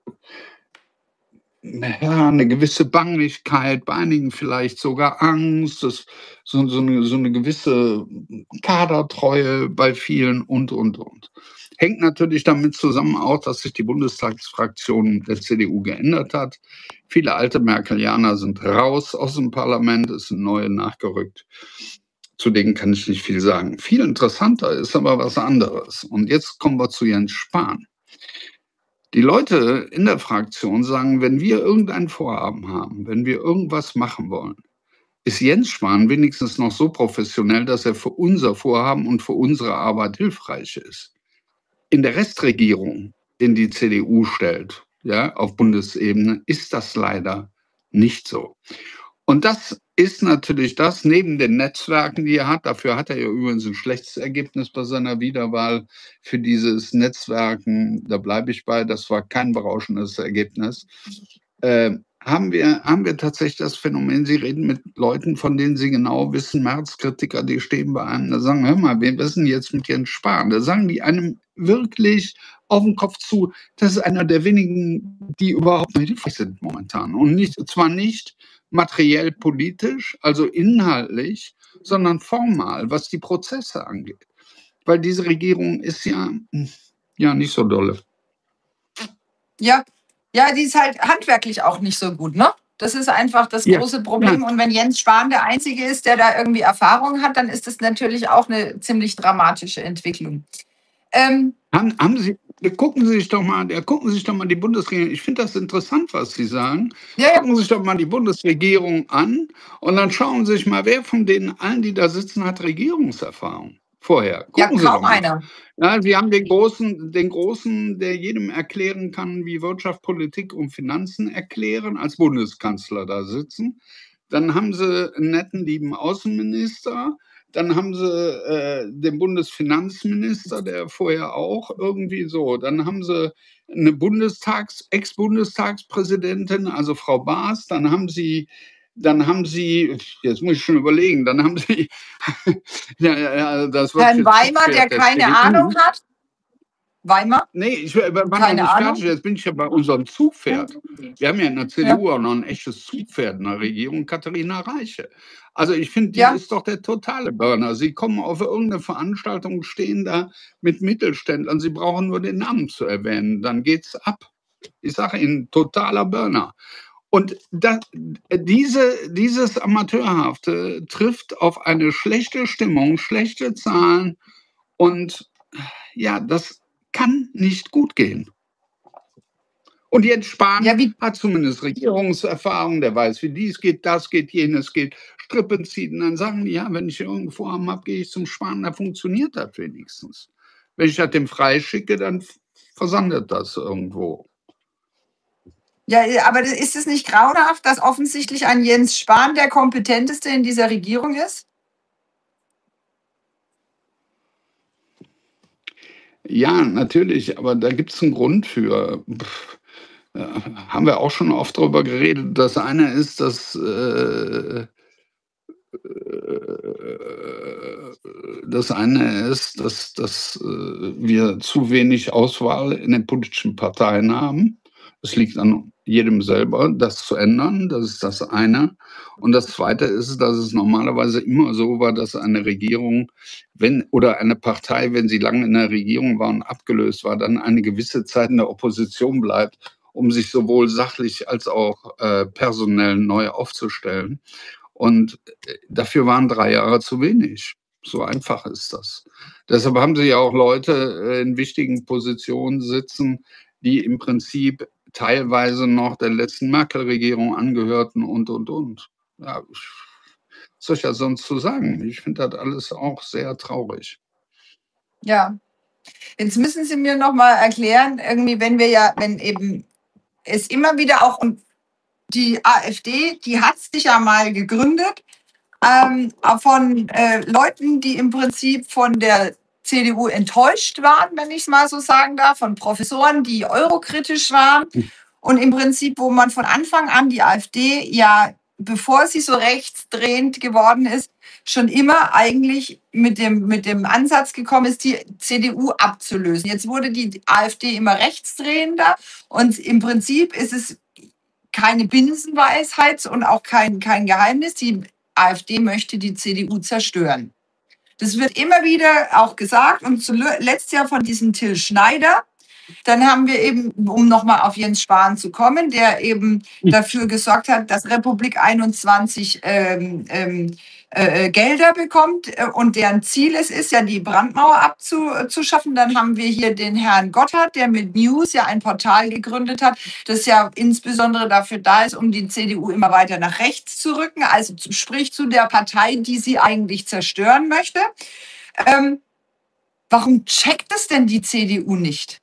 B: ja, eine gewisse Bangigkeit, bei einigen vielleicht sogar Angst, das, so, so, eine, so eine gewisse Kadertreue bei vielen und, und, und. Hängt natürlich damit zusammen auch, dass sich die Bundestagsfraktion der C D U geändert hat. Viele alte Merkelianer sind raus aus dem Parlament, es sind neue nachgerückt. Zu denen kann ich nicht viel sagen. Viel interessanter ist aber was anderes. Und jetzt kommen wir zu Jens Spahn. Die Leute in der Fraktion sagen, wenn wir irgendein Vorhaben haben, wenn wir irgendwas machen wollen, ist Jens Spahn wenigstens noch so professionell, dass er für unser Vorhaben und für unsere Arbeit hilfreich ist. In der Restregierung, den die C D U stellt, ja, auf Bundesebene, ist das leider nicht so. Und das ist natürlich das, neben den Netzwerken, die er hat, dafür hat er ja übrigens ein schlechtes Ergebnis bei seiner Wiederwahl für dieses Netzwerken, da bleibe ich bei, das war kein berauschendes Ergebnis, äh, haben wir, haben wir tatsächlich das Phänomen, Sie reden mit Leuten, von denen Sie genau wissen, Märzkritiker, die stehen bei einem, da sagen, hör mal, wir wissen jetzt mit Jens Spahn, da sagen die einem wirklich auf den Kopf zu, das ist einer der wenigen, die überhaupt nicht hilfreich sind momentan. Und nicht, zwar nicht materiell politisch, also inhaltlich, sondern formal, was die Prozesse angeht. Weil diese Regierung ist ja, ja nicht so dolle.
C: ja, ja, die ist halt handwerklich auch nicht so gut, ne? Das ist einfach das
B: Ja,
C: große Problem.
B: ja.
C: Und wenn Jens Spahn der Einzige ist, der da irgendwie Erfahrung hat, dann ist das natürlich auch eine ziemlich dramatische Entwicklung. Ähm,
B: Haben, haben Sie, gucken Sie sich doch mal, gucken Sie sich doch mal die Bundesregierung, ich finde das interessant, was Sie sagen.
C: ja, ja,
B: Gucken Sie sich doch mal die Bundesregierung an und dann schauen Sie sich mal, wer von denen allen, die da sitzen, hat Regierungserfahrung vorher.
C: ja,
B: Gucken Sie doch
C: kaum
B: mal.
C: einer.
B: Ja, Sie haben den Großen, den Großen, der jedem erklären kann, wie Wirtschaft, Politik und Finanzen erklären, als Bundeskanzler da sitzen. Dann haben Sie einen netten, lieben Außenminister. Dann haben Sie äh, den Bundesfinanzminister, der vorher auch irgendwie so. Dann haben Sie eine Bundestags-, Ex-Bundestagspräsidentin, also Frau Baas. Dann haben Sie, dann haben Sie, jetzt muss ich schon überlegen, dann haben Sie, ja, ja, ja, das wird
C: Herrn
B: jetzt
C: Weimar, der
B: Zugpferd der
C: keine
B: C D U.
C: Ahnung hat. Weimar?
B: Nee, ich war noch
C: Keine
B: nicht
C: Ahnung.
B: fertig, jetzt bin ich ja bei unserem Zugpferd. Wir haben ja in der C D U
C: Ja.
B: auch noch ein echtes Zugpferd in der Regierung, Katharina Reiche. Also ich finde, die
C: Ja.
B: ist doch der totale Burner. Sie kommen auf irgendeine Veranstaltung, stehen da mit Mittelständlern, Sie brauchen nur den Namen zu erwähnen, dann geht's ab. Ich sage Ihnen, totaler Burner. Und das, diese, dieses Amateurhafte trifft auf eine schlechte Stimmung, schlechte Zahlen und ja, das kann nicht gut gehen. Und Jens Spahn
C: Ja, wie,
B: hat zumindest Regierungserfahrung, der weiß, wie dies geht, das geht, jenes geht, Strippen ziehen. Dann sagen die, ja, wenn ich irgendwo Vorhaben habe, gehe ich zum Spahn, da funktioniert das wenigstens. Wenn ich das dem freischicke, dann versandet das irgendwo.
C: ja, aber ist es nicht grauenhaft, dass offensichtlich ein Jens Spahn der kompetenteste in dieser Regierung ist?
B: Ja, natürlich, aber da gibt es einen Grund für. Pff, äh, haben wir auch schon oft darüber geredet. Das eine ist, dass äh, das eine ist, dass, dass äh, wir zu wenig Auswahl in den politischen Parteien haben. Es liegt an jedem selber, das zu ändern. Das ist das eine. Und das zweite ist, dass es normalerweise immer so war, dass eine Regierung, wenn oder eine Partei, wenn sie lange in der Regierung war und abgelöst war, dann eine gewisse Zeit in der Opposition bleibt, um sich sowohl sachlich als auch äh, personell neu aufzustellen. Und dafür waren drei Jahre zu wenig. So einfach ist das. Deshalb haben Sie ja auch Leute in wichtigen Positionen sitzen, die im Prinzip teilweise noch der letzten Merkel-Regierung angehörten und, und, und. Ja, was soll ich ja sonst zu sagen? Ich finde das alles auch sehr traurig.
C: Ja. Jetzt müssen Sie mir noch mal erklären, irgendwie, wenn wir ja, wenn eben es immer wieder auch, und die AfD, die hat sich ja mal gegründet, ähm, von äh, Leuten, die im Prinzip von der C D U enttäuscht waren, wenn ich es mal so sagen darf, von Professoren, die eurokritisch waren. Und im Prinzip, wo man von Anfang an die AfD ja, bevor sie so rechtsdrehend geworden ist, schon immer eigentlich mit dem, mit dem Ansatz gekommen ist, die C D U abzulösen. Jetzt wurde die AfD immer rechtsdrehender und im Prinzip ist es keine Binsenweisheit und auch kein, kein Geheimnis. Die AfD möchte die C D U zerstören. Das wird immer wieder auch gesagt und zuletzt ja von diesem Till Schneider. Dann haben wir eben, um nochmal auf Jens Spahn zu kommen, der eben dafür gesorgt hat, dass Republik einundzwanzig ähm, ähm, äh, Gelder bekommt und deren Ziel es ist, ja die Brandmauer abzuschaffen. Dann haben wir hier den Herrn Gotthard, der mit News ja ein Portal gegründet hat, das ja insbesondere dafür da ist, um die C D U immer weiter nach rechts zu rücken, also sprich zu der Partei, die sie eigentlich zerstören möchte. Ähm, warum checkt es denn die C D U nicht?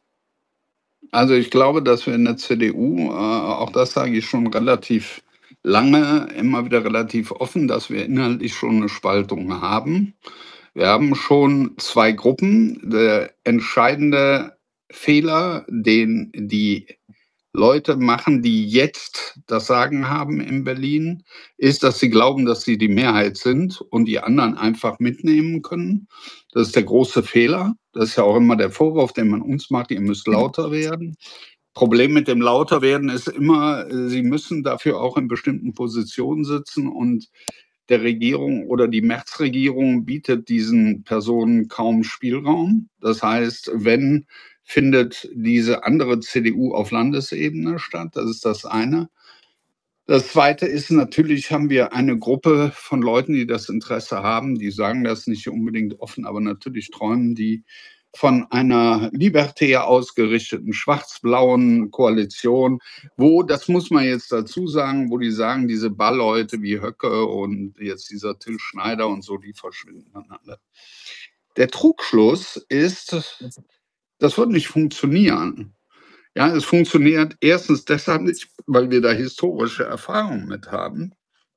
B: Also ich glaube, dass wir in der C D U, äh, auch das sage ich schon relativ lange, immer wieder relativ offen, dass wir inhaltlich schon eine Spaltung haben. Wir haben schon zwei Gruppen. Der entscheidende Fehler, den die Leute machen, die jetzt das Sagen haben in Berlin, ist, dass sie glauben, dass sie die Mehrheit sind und die anderen einfach mitnehmen können. Das ist der große Fehler. Das ist ja auch immer der Vorwurf, den man uns macht, ihr müsst lauter werden. Problem mit dem Lauterwerden ist immer, sie müssen dafür auch in bestimmten Positionen sitzen und der Regierung oder die Merz-Regierung bietet diesen Personen kaum Spielraum. Das heißt, wenn, findet diese andere C D U auf Landesebene statt. Das ist das eine. Das zweite ist, natürlich haben wir eine Gruppe von Leuten, die das Interesse haben, die sagen das nicht unbedingt offen, aber natürlich träumen die von einer libertär ausgerichteten schwarz-blauen Koalition, wo, das muss man jetzt dazu sagen, wo die sagen, diese Ballleute wie Höcke und jetzt dieser Till Schneider und so, die verschwinden dann alle. Der Trugschluss ist, das wird nicht funktionieren. Ja, es funktioniert erstens deshalb nicht, weil wir da historische Erfahrungen mit haben.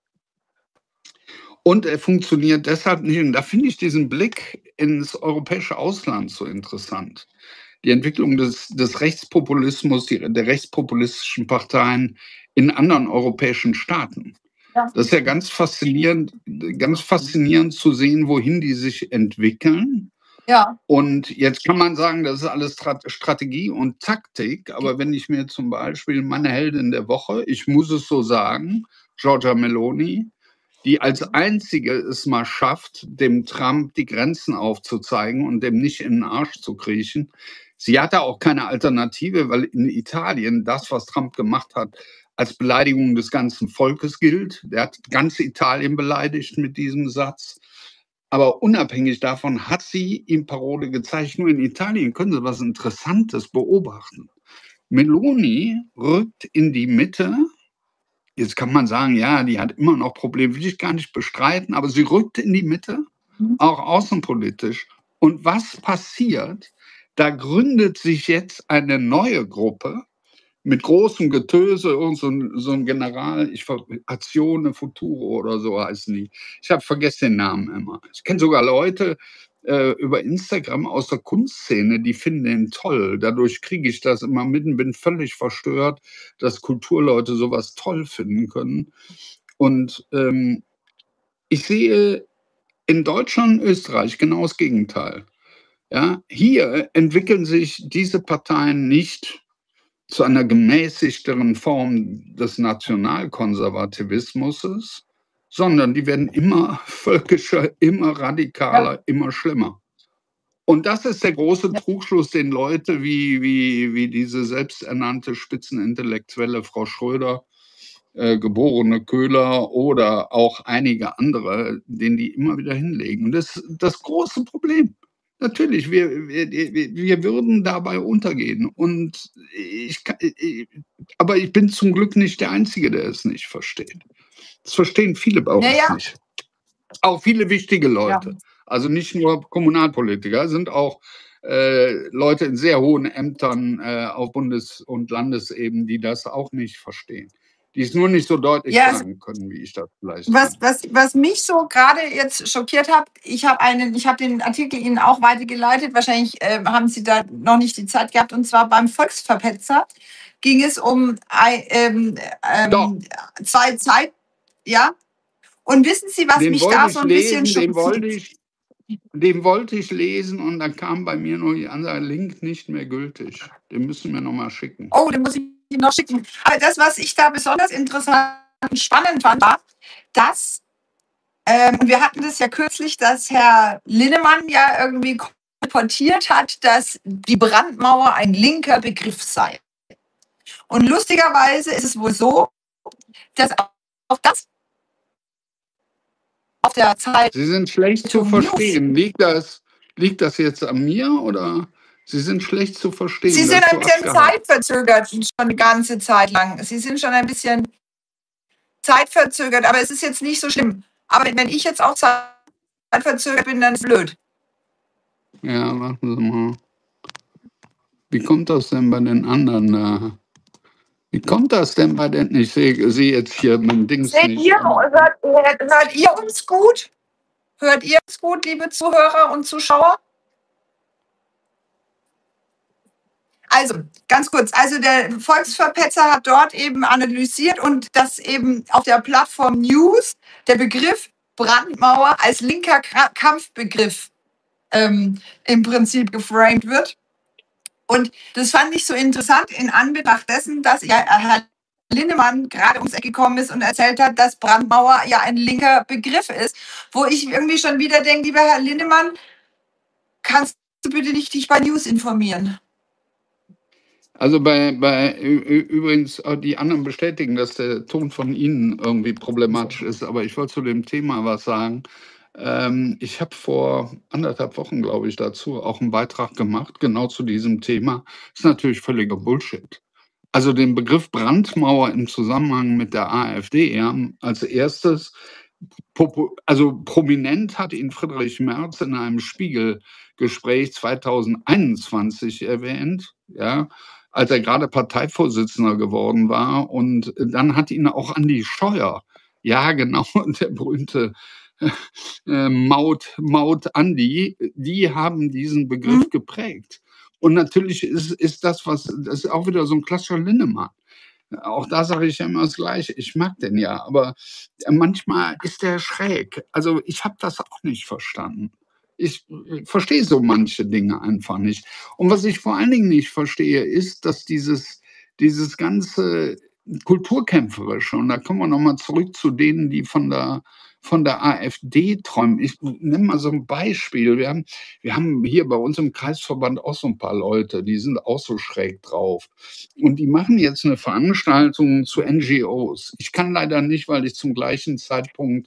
B: Und er funktioniert deshalb nicht, und da finde ich diesen Blick ins europäische Ausland so interessant. Die Entwicklung des, des Rechtspopulismus, die, der rechtspopulistischen Parteien in anderen europäischen Staaten. Ja. Das ist ja ganz faszinierend, ganz faszinierend zu sehen, wohin die sich entwickeln. Ja. Und jetzt kann man sagen, das ist alles Strategie und Taktik, aber wenn ich mir zum Beispiel meine Heldin der Woche, ich muss es so sagen, Giorgia Meloni, die als einzige es mal schafft, dem Trump die Grenzen aufzuzeigen und dem nicht in den Arsch zu kriechen. Sie hatte auch keine Alternative, weil in Italien das, was Trump gemacht hat, als Beleidigung des ganzen Volkes gilt. Der hat ganz Italien beleidigt mit diesem Satz. Aber unabhängig davon hat sie ihm Parole gezeigt. Nur in Italien können Sie was Interessantes beobachten. Meloni rückt in die Mitte. Jetzt kann man sagen, ja, die hat immer noch Probleme, will ich gar nicht bestreiten, aber sie rückt in die Mitte, auch außenpolitisch. Und was passiert? Da gründet sich jetzt eine neue Gruppe mit großem Getöse, irgend so ein, so ein General, ich Azione Futuro oder so heißen die. Ich habe vergessen den Namen immer. Ich kenne sogar Leute äh, über Instagram aus der Kunstszene, die finden den toll. Dadurch kriege ich das immer mit und bin völlig verstört, dass Kulturleute sowas toll finden können. Und ähm, ich sehe in Deutschland und Österreich genau das Gegenteil. Ja, hier entwickeln sich diese Parteien nicht zu einer gemäßigteren Form des Nationalkonservativismus, sondern die werden immer völkischer, immer radikaler, ja. immer schlimmer. Und das ist der große Trugschluss, den Leute wie, wie, wie diese selbsternannte Spitzenintellektuelle Frau Schröder, äh, geborene Köhler oder auch einige andere, den die immer wieder hinlegen. Und das ist das große Problem. Natürlich, wir, wir, wir würden dabei untergehen. Und ich, ich, aber ich bin zum Glück nicht der Einzige, der es nicht versteht. Das verstehen viele bei uns ja, ja. nicht. Auch viele wichtige Leute. Ja. Also nicht nur Kommunalpolitiker, sind auch äh, Leute in sehr hohen Ämtern äh, auf Bundes- und Landesebene, die das auch nicht verstehen. Die es nur nicht so deutlich ja, sagen können, wie ich das vielleicht
C: was, was, was mich so gerade jetzt schockiert hat, ich habe einen, ich habe den Artikel Ihnen auch weitergeleitet, wahrscheinlich äh, haben Sie da noch nicht die Zeit gehabt, und zwar beim Volksverpetzer ging es um ähm, ähm, zwei Zeit, ja, und wissen Sie, was
B: den
C: mich da so ein
B: lesen,
C: bisschen schockiert?
B: Den wollte ich, den wollte ich lesen und dann kam bei mir nur die Ansage, Link nicht mehr gültig. Den müssen wir nochmal schicken.
C: Oh, den muss ich noch schicken. Aber das, was ich da besonders interessant und spannend fand, war, dass, ähm, und wir hatten das ja kürzlich, dass Herr Linnemann ja irgendwie kolportiert hat, dass die Brandmauer ein linker Begriff sei. Und lustigerweise ist es wohl so, dass auch das auf der Zeit...
B: Sie sind schlecht zu verstehen. Liegt das, liegt das jetzt an mir oder... Sie sind schlecht zu verstehen.
C: Sie sind ein bisschen zeitverzögert schon eine ganze Zeit lang. Sie sind schon ein bisschen zeitverzögert, aber es ist jetzt nicht so schlimm. Aber wenn ich jetzt auch zeitverzögert bin, dann ist es blöd.
B: Ja, warten Sie mal. Wie kommt das denn bei den anderen da? Wie kommt das denn bei den... Ich sehe Sie jetzt hier mit Dings
C: Seht
B: nicht.
C: Ihr, hört, hört, hört ihr uns gut? Hört ihr uns gut, liebe Zuhörer und Zuschauer? Also, ganz kurz, also der Volksverpetzer hat dort eben analysiert und dass eben auf der Plattform News der Begriff Brandmauer als linker Kampfbegriff ähm, im Prinzip geframed wird. Und das fand ich so interessant in Anbetracht dessen, dass ja Herr Linnemann gerade ums Eck gekommen ist und erzählt hat, dass Brandmauer ja ein linker Begriff ist, wo ich irgendwie schon wieder denke, lieber Herr Linnemann, kannst du bitte nicht dich bei News informieren?
B: Also bei, bei übrigens, die anderen bestätigen, dass der Ton von Ihnen irgendwie problematisch ist, aber ich wollte zu dem Thema was sagen. Ähm, ich habe vor anderthalb Wochen, glaube ich, dazu auch einen Beitrag gemacht, genau zu diesem Thema. Das ist natürlich völliger Bullshit. Also den Begriff Brandmauer im Zusammenhang mit der AfD haben als erstes, also prominent hat ihn Friedrich Merz in einem Spiegelgespräch zweitausendeinundzwanzig erwähnt, ja, als er gerade Parteivorsitzender geworden war. Und dann hat ihn auch Andi Scheuer, ja genau, der berühmte äh, Maut, Maut Andi, die haben diesen Begriff mhm. geprägt. Und natürlich ist, ist das, was, das ist auch wieder so ein klassischer Linnemann. Auch da sage ich ja immer das Gleiche. Ich mag den ja, aber manchmal ist der schräg. Also ich habe das auch nicht verstanden. Ich verstehe so manche Dinge einfach nicht. Und was ich vor allen Dingen nicht verstehe, ist, dass dieses, dieses ganze Kulturkämpferische, und da kommen wir nochmal zurück zu denen, die von der, von der AfD träumen. Ich nenne mal so ein Beispiel. Wir haben, wir haben hier bei uns im Kreisverband auch so ein paar Leute, die sind auch so schräg drauf. Und die machen jetzt eine Veranstaltung zu N G Os. Ich kann leider nicht, weil ich zum gleichen Zeitpunkt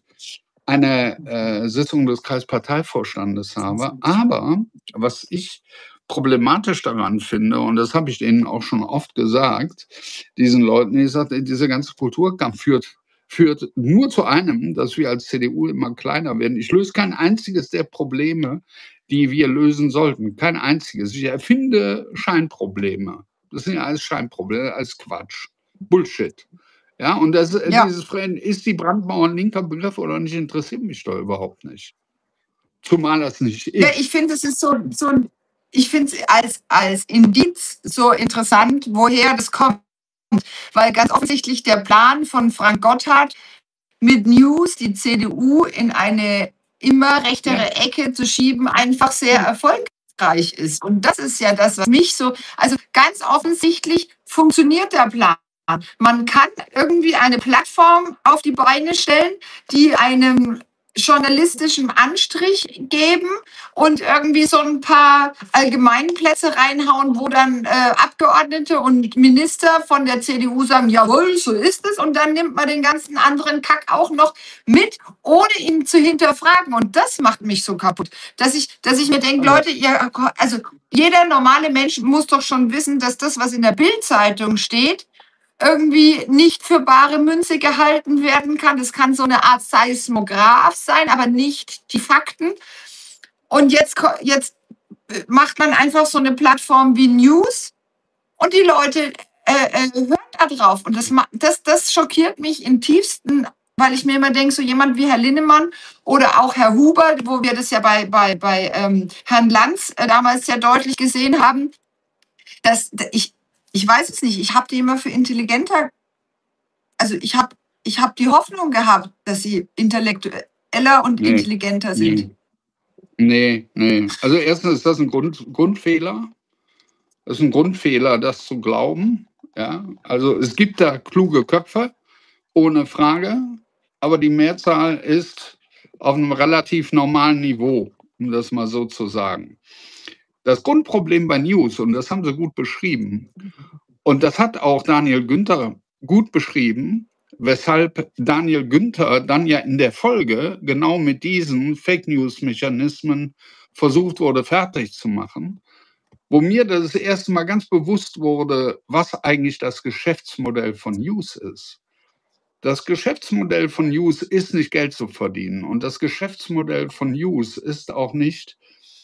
B: eine äh, Sitzung des Kreisparteivorstandes habe. Aber was ich problematisch daran finde, und das habe ich denen auch schon oft gesagt, diesen Leuten, ich sagte, dieser ganze Kulturkampf führt führt nur zu einem, dass wir als C D U immer kleiner werden. Ich löse kein einziges der Probleme, die wir lösen sollten. Kein einziges. Ich erfinde Scheinprobleme. Das sind ja alles Scheinprobleme, alles Quatsch. Bullshit. Ja, und das,
C: Ja.
B: dieses Freien, ist die Brandmauer ein linker Begriff oder nicht, interessiert mich doch überhaupt nicht. Zumal das nicht
C: Ja,
B: ist.
C: ich finde, es ist so, so ich finde es als, als Indiz so interessant, woher das kommt. Weil ganz offensichtlich der Plan von Frank Gotthard mit News die C D U in eine immer rechtere
B: Ja.
C: Ecke zu schieben, einfach sehr erfolgreich ist. Und das ist ja das, was mich so, also ganz offensichtlich funktioniert der Plan. Man kann irgendwie eine Plattform auf die Beine stellen, die einem journalistischen Anstrich geben und irgendwie so ein paar Allgemeinplätze reinhauen, wo dann äh, Abgeordnete und Minister von der C D U sagen, jawohl, so ist es. Und dann nimmt man den ganzen anderen Kack auch noch mit, ohne ihn zu hinterfragen. Und das macht mich so kaputt, dass ich, dass ich mir denke,
B: Aber-
C: Leute, ihr, also jeder normale Mensch muss doch schon wissen, dass das, was in der Bild-Zeitung steht, irgendwie nicht für bare Münze gehalten werden kann. Das kann so eine Art Seismograph sein, aber nicht die Fakten. Und jetzt, ko- jetzt äh, macht man einfach so eine Plattform wie News und die Leute äh, äh, hören da drauf. Und das, ma- das, das schockiert mich im tiefsten, weil ich mir immer denke, so jemand wie Herr Linnemann oder auch Herr Huber, wo wir das ja bei, bei, bei ähm, Herrn Lanz äh, damals sehr deutlich gesehen haben, dass ich, ich weiß es nicht, ich habe die immer für intelligenter, also ich habe ich hab die Hoffnung gehabt, dass sie intellektueller und
B: Nee,
C: intelligenter sind.
B: Nee, nee. Also erstens ist das ein Grund, Grundfehler. Das ist ein Grundfehler, das zu glauben. Ja? Also es gibt da kluge Köpfe, ohne Frage, aber die Mehrzahl ist auf einem relativ normalen Niveau, um das mal so zu sagen. Das Grundproblem bei News, und das haben Sie gut beschrieben, und das hat auch Daniel Günther gut beschrieben, weshalb Daniel Günther dann ja in der Folge genau mit diesen Fake-News-Mechanismen versucht wurde, fertig zu machen, wo mir das erste Mal ganz bewusst wurde, was eigentlich das Geschäftsmodell von News ist. Das Geschäftsmodell von News ist nicht Geld zu verdienen, und das Geschäftsmodell von News ist auch nicht,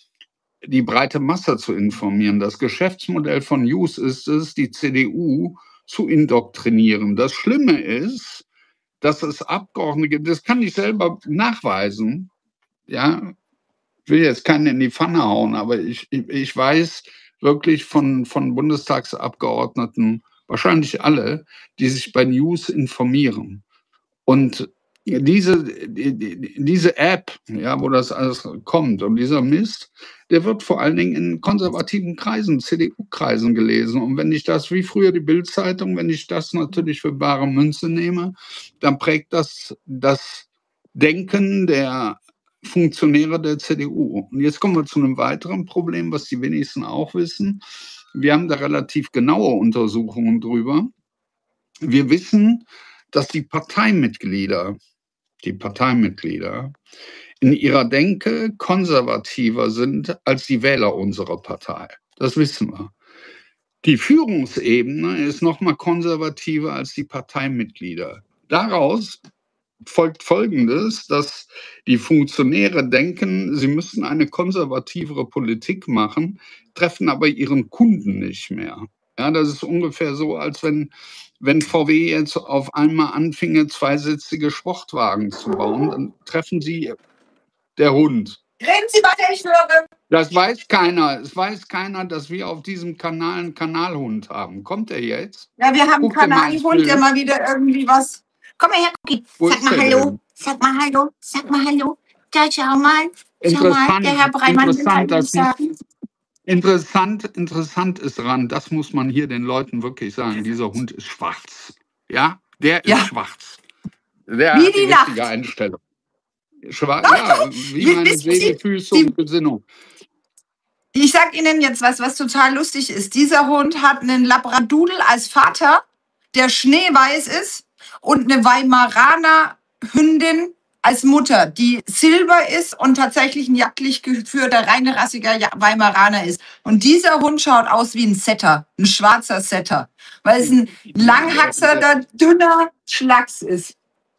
B: die breite Masse zu informieren. Das Geschäftsmodell von News ist es, die C D U zu indoktrinieren. Das Schlimme ist, dass es Abgeordnete gibt, das kann ich selber nachweisen. Ja, ich will jetzt keinen in die Pfanne hauen, aber ich, ich, ich weiß wirklich von, von Bundestagsabgeordneten, wahrscheinlich alle, die sich bei News informieren. Und diese, die, diese App, ja, wo das alles kommt und dieser Mist, der wird vor allen Dingen in konservativen Kreisen, C D U-Kreisen gelesen. Und wenn ich das, wie früher die Bild-Zeitung, wenn ich das natürlich für bare Münze nehme, dann prägt das das Denken der Funktionäre der C D U. Und jetzt kommen wir zu einem weiteren Problem, was die wenigsten auch wissen. Wir haben da relativ genaue Untersuchungen drüber. Wir wissen, dass die Parteimitglieder, die Parteimitglieder in ihrer Denke konservativer sind als die Wähler unserer Partei. Das wissen wir. Die Führungsebene ist noch mal konservativer als die Parteimitglieder. Daraus folgt Folgendes, dass die Funktionäre denken, sie müssen eine konservativere Politik machen, treffen aber ihren Kunden nicht mehr. Ja, das ist ungefähr so, als wenn, wenn V W jetzt auf einmal anfinge, zweisitzige Sportwagen zu bauen, dann treffen sie der Hund.
C: Reden Sie weiter, ich höre.
B: Das weiß keiner. Es weiß keiner, dass wir auf diesem Kanal einen Kanalhund haben. Kommt er jetzt?
C: Ja, wir haben einen
B: Guck dir mal ins
C: Kanalhund, der
B: Bild.
C: mal wieder irgendwie was. Komm mal her, Cookie.
B: Wo
C: Sag
B: ist
C: mal
B: der
C: Hallo.
B: denn?
C: Sag mal Hallo. Sag mal Hallo. Da, schau mal. Schau mal,
B: Interessant,
C: der Herr Breimann will
B: interessant,
C: Hallo
B: das muss,
C: sagen.
B: interessant, interessant ist dran, das muss man hier den Leuten wirklich sagen, dieser Hund ist schwarz. Ja, der ist
C: Ja.
B: schwarz. Der
C: Wie
B: hat die
C: die
B: richtige
C: Nacht.
B: Einstellung. Schwa
C: Doch,
B: ja,
C: doch.
B: wie
C: Wie-
B: meine
C: wissen
B: Seele,
C: Sie,
B: Füße
C: die,
B: und Gesinnung.
C: ich sag Ihnen jetzt was, was total lustig ist. Dieser Hund hat einen Labradoodle als Vater, der schneeweiß ist, und eine Weimaraner Hündin als Mutter, die silber ist und tatsächlich ein jagdlich geführter, reinrassiger Ja- Weimaraner ist. Und dieser Hund schaut aus wie ein Setter, ein schwarzer Setter, weil es ein
B: Ja, der,
C: langhaxerter, dünner Schlacks ist.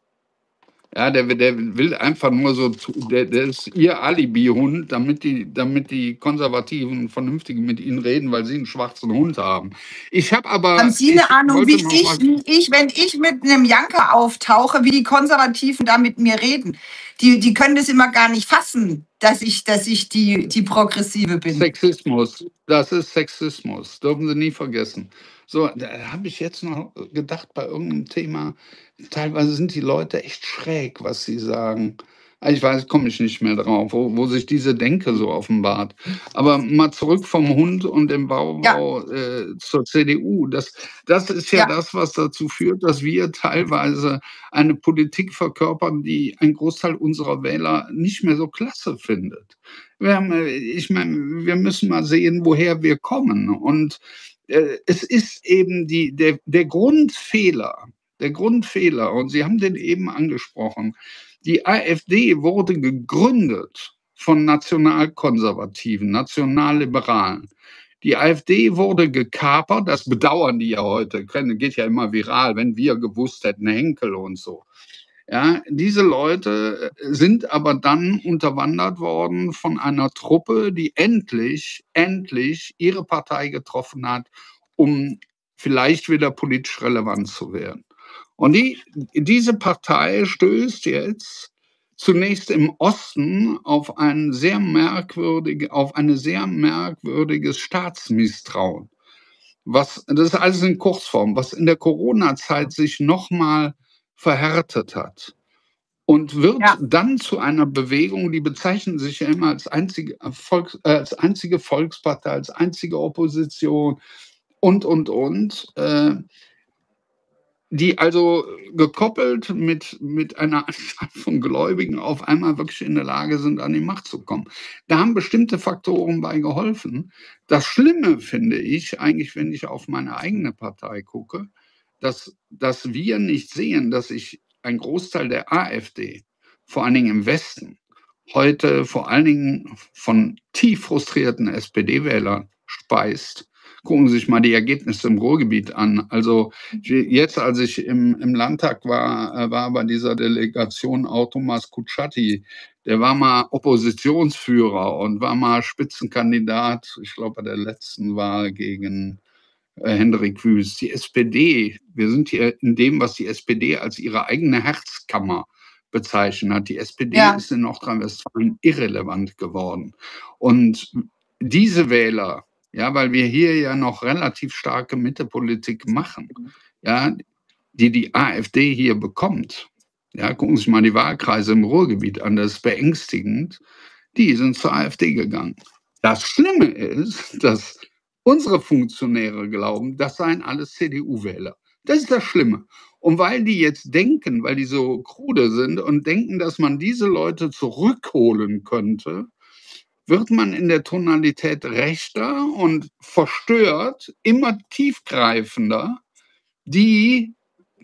B: ja, der, der will einfach nur so, zu- der, der ist ihr Alibi-Hund, damit die, damit die Konservativen vernünftig mit ihnen reden, weil sie einen schwarzen Hund haben. Ich habe
C: Haben
B: aber,
C: Sie eine
B: ich
C: Ahnung,
B: wollte
C: wie
B: noch
C: ich,
B: mal,
C: wie ich, wenn ich mit einem Janker auftauche, wie die Konservativen da mit mir reden? Die, die können das immer gar nicht fassen, dass ich, dass ich die, die Progressive bin.
B: Sexismus, das ist Sexismus, dürfen Sie nie vergessen. So, da habe ich jetzt noch gedacht bei irgendeinem Thema, teilweise sind die Leute echt schräg, was sie sagen. Ich weiß, komme ich nicht mehr drauf, wo, wo sich diese Denke so offenbart. Aber mal zurück vom Hund und dem
C: Ja,
B: Baubau äh, zur C D U. Das, das ist ja
C: ja,
B: das, was dazu führt, dass wir teilweise eine Politik verkörpern, die ein Großteil unserer Wähler nicht mehr so klasse findet. Wir haben, äh, ich meine, wir müssen mal sehen, woher wir kommen. Und äh, es ist eben die, der, der Grundfehler, der Grundfehler, und Sie haben den eben angesprochen, die AfD wurde gegründet von Nationalkonservativen, Nationalliberalen. Die AfD wurde gekapert, das bedauern die ja heute, geht ja immer viral, wenn wir gewusst hätten, Henkel und so. Ja, diese Leute sind aber dann unterwandert worden von einer Truppe, die endlich, endlich ihre Partei getroffen hat, um vielleicht wieder politisch relevant zu werden. Und die, diese Partei stößt jetzt zunächst im Osten auf ein sehr merkwürdig, auf eine sehr merkwürdiges Staatsmisstrauen. Was, das ist alles in Kurzform, was in der Corona-Zeit sich nochmal verhärtet hat und wird
C: ja.
B: dann zu einer Bewegung, die bezeichnen sich ja immer als einzige, Volks, äh, als einzige Volkspartei, als einzige Opposition und, und, und, äh, die also gekoppelt mit, mit einer Anzahl von Gläubigen auf einmal wirklich in der Lage sind, an die Macht zu kommen. Da haben bestimmte Faktoren bei geholfen. Das Schlimme finde ich eigentlich, wenn ich auf meine eigene Partei gucke, dass, dass wir nicht sehen, dass sich ein Großteil der AfD, vor allen Dingen im Westen, heute vor allen Dingen von tief frustrierten S P D-Wählern speist. Gucken Sie sich mal die Ergebnisse im Ruhrgebiet an. Also jetzt, als ich im, im Landtag war, war bei dieser Delegation auch Thomas Kutschaty. Der war mal Oppositionsführer und war mal Spitzenkandidat, ich glaube, bei der letzten Wahl gegen äh, Hendrik Wüst. Die S P D, wir sind hier in dem, was die S P D als ihre eigene Herzkammer bezeichnet hat. Die S P D
C: ja.
B: ist in Nordrhein-Westfalen irrelevant geworden. Und diese Wähler, ja, weil wir hier ja noch relativ starke Mittepolitik machen, ja, die die AfD hier bekommt. Ja, gucken Sie sich mal die Wahlkreise im Ruhrgebiet an, das ist beängstigend. Die sind zur AfD gegangen. Das Schlimme ist, dass unsere Funktionäre glauben, das seien alles C D U-Wähler. Das ist das Schlimme. Und weil die jetzt denken, weil die so krude sind und denken, dass man diese Leute zurückholen könnte, wird man in der Tonalität rechter und verstört, immer tiefgreifender, die,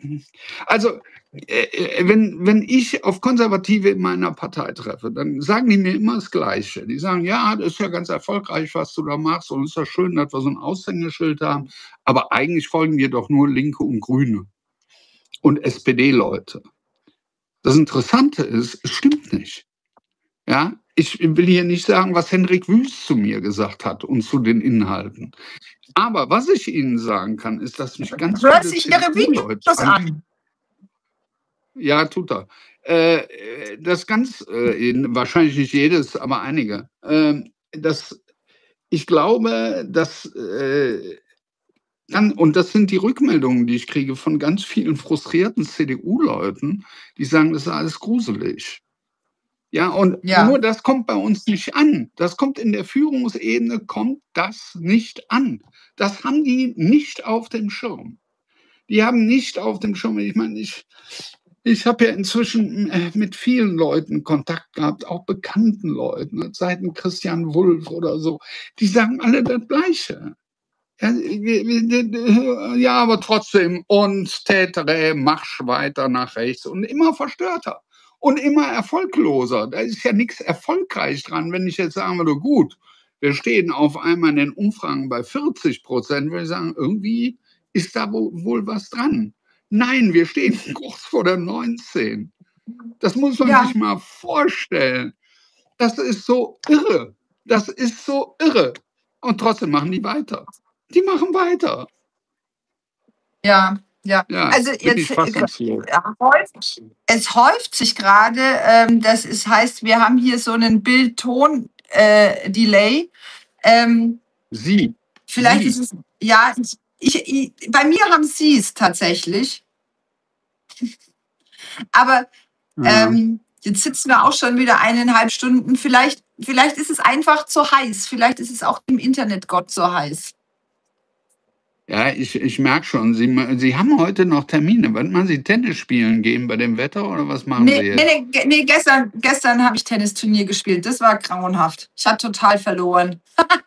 B: also äh, wenn, wenn ich auf Konservative in meiner Partei treffe, dann sagen die mir immer das Gleiche. Die sagen, ja, das ist ja ganz erfolgreich, was du da machst, und es ist ja schön, dass wir so ein Aushängeschild haben, aber eigentlich folgen dir doch nur Linke und Grüne und S P D-Leute. Das Interessante ist, es stimmt nicht. Ja, ich will hier nicht sagen, was Hendrik Wüst zu mir gesagt hat und zu den Inhalten. Aber was ich Ihnen sagen kann, ist, dass mich ganz
C: Hört
B: viele
C: sich Ihre
B: C D U-Leute
C: Videos an.
B: Ja, tut er. Äh, das ganz, äh, wahrscheinlich nicht jedes, aber einige. Ähm, das, ich glaube, dass äh, dann, und das sind die Rückmeldungen, die ich kriege von ganz vielen frustrierten C D U-Leuten, die sagen, das ist alles gruselig. Ja, und
C: Ja.
B: nur das kommt bei uns nicht an. Das kommt in der Führungsebene, kommt das nicht an. Das haben die nicht auf dem Schirm. Die haben nicht auf dem Schirm. Ich meine, ich, Ich habe ja inzwischen äh, mit vielen Leuten Kontakt gehabt, auch bekannten Leuten, ne, seit dem Christian Wulff oder so. Die sagen alle das Gleiche. Ja, wir- wir- ja, aber trotzdem, und Tätere, Marsch weiter nach rechts und immer verstörter und immer erfolgloser. Da ist ja nichts erfolgreich dran. Wenn ich jetzt sagen würde, gut, wir stehen auf einmal in den Umfragen bei vierzig Prozent, würde ich sagen, irgendwie ist da wo- wohl was dran. Nein, wir stehen kurz vor der neunzehn. Das muss man
C: Ja.
B: sich mal vorstellen. Das ist so irre. Das ist so irre. Und trotzdem machen die weiter. Die machen weiter.
C: Ja, ja.
B: Ja,
C: Also
B: bin ich
C: jetzt äh,
B: fassungslos.
C: ja, häuft, es häuft sich gerade, ähm, das ist, heißt, wir haben hier so einen Bild-Ton-Delay. ähm,
B: Sie.
C: vielleicht
B: Sie.
C: ist es, ja, ich, ich, bei mir haben Sie es tatsächlich. Aber
B: Ja.
C: ähm, jetzt sitzen wir auch schon wieder eineinhalb Stunden. Vielleicht, vielleicht ist es einfach zu heiß. Vielleicht ist es auch im Internet Gott so heiß.
B: Ja, ich, ich merke schon, Sie, ma- Sie haben heute noch Termine. Wann machen Sie Tennis spielen gehen bei dem Wetter oder was machen Sie
C: Nee,
B: jetzt?
C: nee, nee, ge- nee gestern, gestern habe ich Tennisturnier gespielt. Das war grauenhaft. Ich habe total verloren.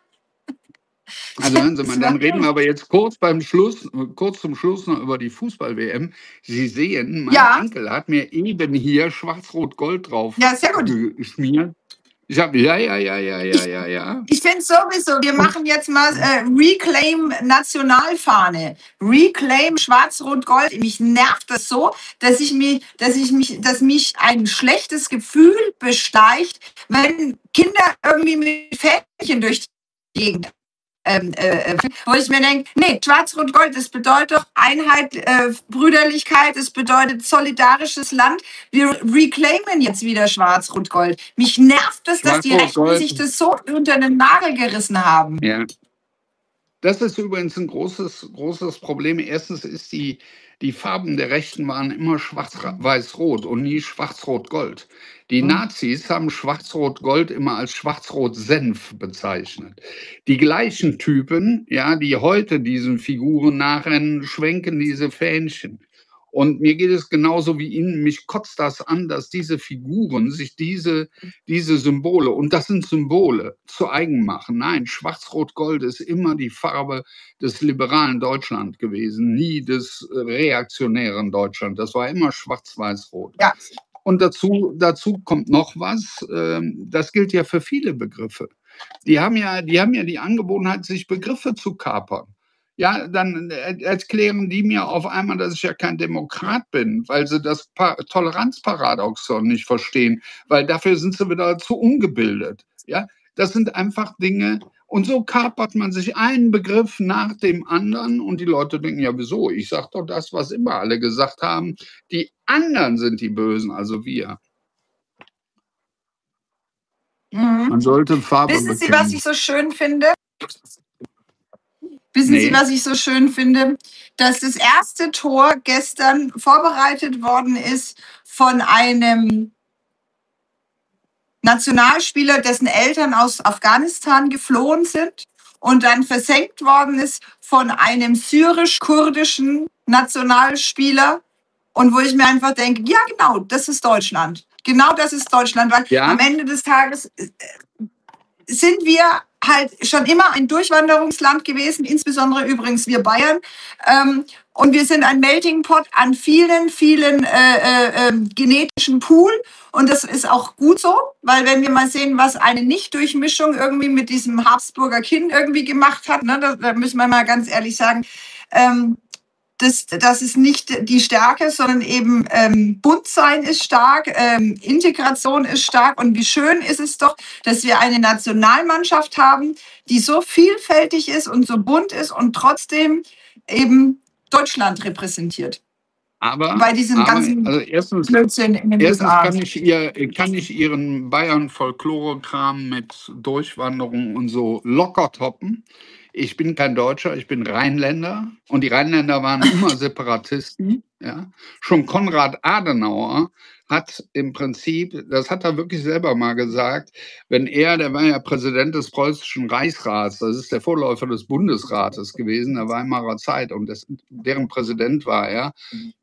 B: Also hören Sie mal,
C: Das
B: dann
C: war-
B: reden wir aber jetzt kurz beim Schluss, kurz zum Schluss noch über die Fußball-W M. Sie sehen, mein
C: Ja.
B: Enkel hat mir eben hier Schwarz-Rot-Gold drauf
C: Ja, sehr gut.
B: geschmiert. Ich habe, ja, ja, ja, ja, ja, ja, ja.
C: Ich finde sowieso, wir machen jetzt mal äh, Reclaim Nationalfahne. Reclaim Schwarz-Rot-Gold. Mich nervt das so, dass ich mich, dass ich mich, dass mich ein schlechtes Gefühl besteicht, wenn Kinder irgendwie mit Fähnchen durch die Gegend ähm, äh, wo ich mir denke, nee, Schwarz-Rot-Gold, das bedeutet doch Einheit, äh, Brüderlichkeit, es bedeutet solidarisches Land. Wir reclaimen jetzt wieder Schwarz-Rot-Gold. Mich nervt es, dass die Rechten
B: Schwarz-Rot-Gold.
C: sich das so unter den Nagel gerissen haben.
B: Ja. Das ist übrigens ein großes, großes Problem. Erstens ist die, die Farben der Rechten waren immer schwarz-weiß-rot und nie schwarz-rot-gold. Die
C: Mhm.
B: Nazis haben schwarz-rot-gold immer als schwarz-rot-senf bezeichnet. Die gleichen Typen, ja, die heute diesen Figuren nachrennen, schwenken diese Fähnchen. Und mir geht es genauso wie Ihnen, mich kotzt das an, dass diese Figuren sich diese, diese Symbole, und das sind Symbole, zu eigen machen. Nein, Schwarz-Rot-Gold ist immer die Farbe des liberalen Deutschland gewesen, nie des äh, reaktionären Deutschland. Das war immer Schwarz-Weiß-Rot.
C: Ja.
B: Und dazu, dazu kommt noch was, ähm, das gilt ja für viele Begriffe. Die haben ja, die haben ja die Angewohnheit, sich Begriffe zu kapern. Ja, dann äh, erklären die mir auf einmal, dass ich ja kein Demokrat bin, weil sie das Pa- Toleranzparadoxon nicht verstehen, weil dafür sind sie wieder zu ungebildet. Ja, das sind einfach Dinge. Und so kapert man sich einen Begriff nach dem anderen und die Leute denken, ja, wieso? Ich sage doch das, was immer alle gesagt haben. Die anderen sind die Bösen, also wir.
C: Mhm.
B: Man sollte Farbe
C: Wissen Sie,
B: bekennen.
C: was ich so schön finde? Wissen
B: Nee.
C: Sie, was ich so schön finde? Dass das erste Tor gestern vorbereitet worden ist von einem Nationalspieler, dessen Eltern aus Afghanistan geflohen sind und dann versenkt worden ist von einem syrisch-kurdischen Nationalspieler. Und wo ich mir einfach denke, ja genau, das ist Deutschland. Genau das ist Deutschland, weil
B: Ja.
C: am Ende des Tages äh, sind wir halt schon immer ein Durchwanderungsland gewesen, insbesondere übrigens wir Bayern. Ähm, und wir sind ein Melting Pot an vielen, vielen äh, äh, äh, genetischen Pool. Und das ist auch gut so, weil wenn wir mal sehen, was eine Nicht-Durchmischung irgendwie mit diesem Habsburger Kind irgendwie gemacht hat, ne, da, da müssen wir mal ganz ehrlich sagen, ähm, das, das ist nicht die Stärke, sondern eben ähm, Buntsein ist stark, ähm, Integration ist stark. Und wie schön ist es doch, dass wir eine Nationalmannschaft haben, die so vielfältig ist und so bunt ist und trotzdem eben Deutschland repräsentiert.
B: Aber,
C: Bei diesem
B: aber
C: ganzen
B: also erstens,
C: Blödsinn in den
B: erstens
C: U S A.
B: kann ich, ihr, kann ich Ihren Bayern-Folklore-Kram mit Durchwanderung und so locker toppen. Ich bin kein Deutscher, ich bin Rheinländer und die Rheinländer waren immer Separatisten. Ja. Schon Konrad Adenauer hat im Prinzip, das hat er wirklich selber mal gesagt, wenn er, der war ja Präsident des Preußischen Reichsrats, das ist der Vorläufer des Bundesrates gewesen, der Weimarer Zeit und das, deren Präsident war er.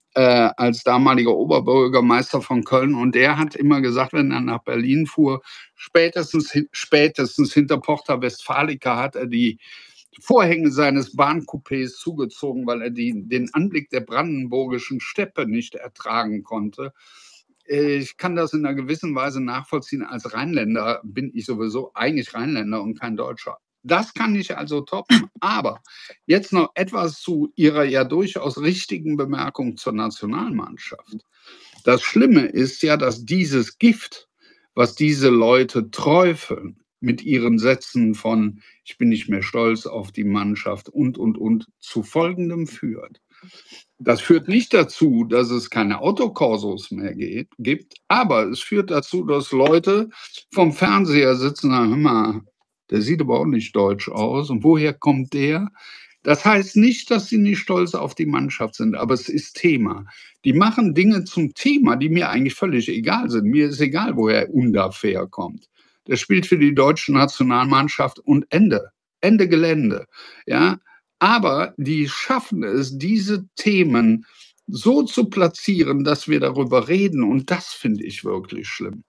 B: äh, als damaliger Oberbürgermeister von Köln. Und der hat immer gesagt, wenn er nach Berlin fuhr, spätestens, spätestens hinter Porta Westfalica hat er die Vorhänge seines Bahncoupés zugezogen, weil er die, den Anblick der brandenburgischen Steppe nicht ertragen konnte. Ich kann das in einer gewissen Weise nachvollziehen. Als Rheinländer bin ich sowieso eigentlich Rheinländer und kein Deutscher. Das kann ich also toppen. Aber jetzt noch etwas zu Ihrer ja durchaus richtigen Bemerkung zur Nationalmannschaft. Das Schlimme ist ja, dass dieses Gift, was diese Leute träufeln, mit ihren Sätzen von ich bin nicht mehr stolz auf die Mannschaft und, und, und, zu Folgendem führt. Das führt nicht dazu, dass es keine Autokorsos mehr geht, gibt, aber es führt dazu, dass Leute vom Fernseher sitzen und sagen, hör mal, der sieht aber auch nicht deutsch aus. Und woher kommt der? Das heißt nicht, dass sie nicht stolz auf die Mannschaft sind, aber es ist Thema. Die machen Dinge zum Thema, die mir eigentlich völlig egal sind. Mir ist egal, woher Undaf herkommt. Der spielt für die deutsche Nationalmannschaft und Ende. Ende Gelände. Ja? Aber die schaffen es, diese Themen so zu platzieren, dass wir darüber reden. Und das finde ich wirklich schlimm.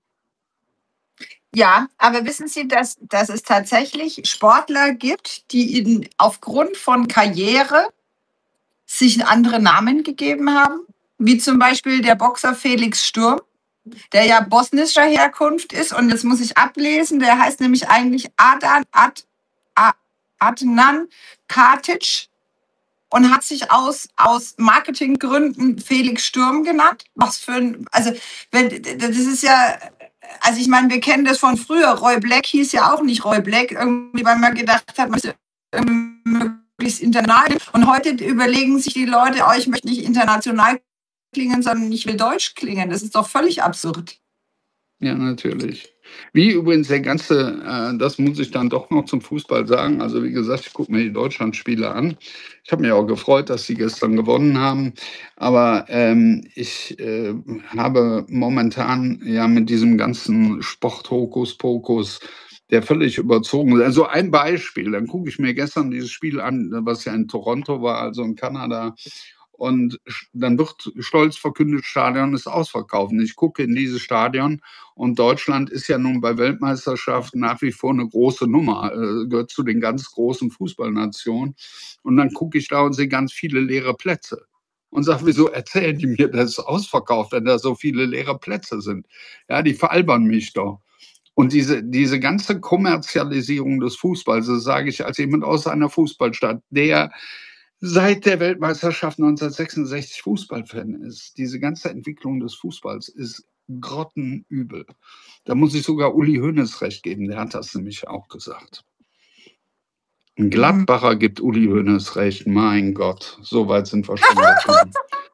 C: Ja, aber wissen Sie, dass, dass es tatsächlich Sportler gibt, die in, aufgrund von Karriere sich andere Namen gegeben haben? Wie zum Beispiel der Boxer Felix Sturm, der ja bosnischer Herkunft ist. Und jetzt muss ich ablesen, der heißt nämlich eigentlich Adan, Ad, Ad, Adnan Katic und hat sich aus, aus Marketinggründen Felix Sturm genannt. Was für ein, also, wenn, das ist ja, also ich meine, wir kennen das von früher. Roy Black hieß ja auch nicht Roy Black, irgendwie, weil man gedacht hat, man ist möglichst international. Und heute überlegen sich die Leute, oh, ich möchte nicht international klingen, sondern ich will deutsch klingen. Das ist doch völlig absurd.
B: Ja, natürlich. Wie übrigens der ganze, äh, das muss ich dann doch noch zum Fußball sagen. Also wie gesagt, ich gucke mir die Deutschlandspiele an. Ich habe mich auch gefreut, dass sie gestern gewonnen haben. Aber ähm, ich äh, habe momentan ja mit diesem ganzen Sport-Hokuspokus, der völlig überzogen ist. Also ein Beispiel, dann gucke ich mir gestern dieses Spiel an, was ja in Toronto war, also in Kanada. Und dann wird stolz verkündet, Stadion ist ausverkauft. Ich gucke in dieses Stadion und Deutschland ist ja nun bei Weltmeisterschaften nach wie vor eine große Nummer, äh, gehört zu den ganz großen Fußballnationen. Und dann gucke ich da und sehe ganz viele leere Plätze. Und sage, wieso erzählen die mir, dass es ausverkauft, wenn da so viele leere Plätze sind? Ja, die veralbern mich doch. Und diese, diese ganze Kommerzialisierung des Fußballs, das sage ich als jemand aus einer Fußballstadt, der seit der Weltmeisterschaft neunzehnhundertsechsundsechzig Fußballfan ist. Diese ganze Entwicklung des Fußballs ist grottenübel. Da muss ich sogar Uli Hoeneß recht geben, der hat das nämlich auch gesagt. Ein Gladbacher gibt Uli Hoeneß recht, mein Gott, so weit sind wir schon gekommen.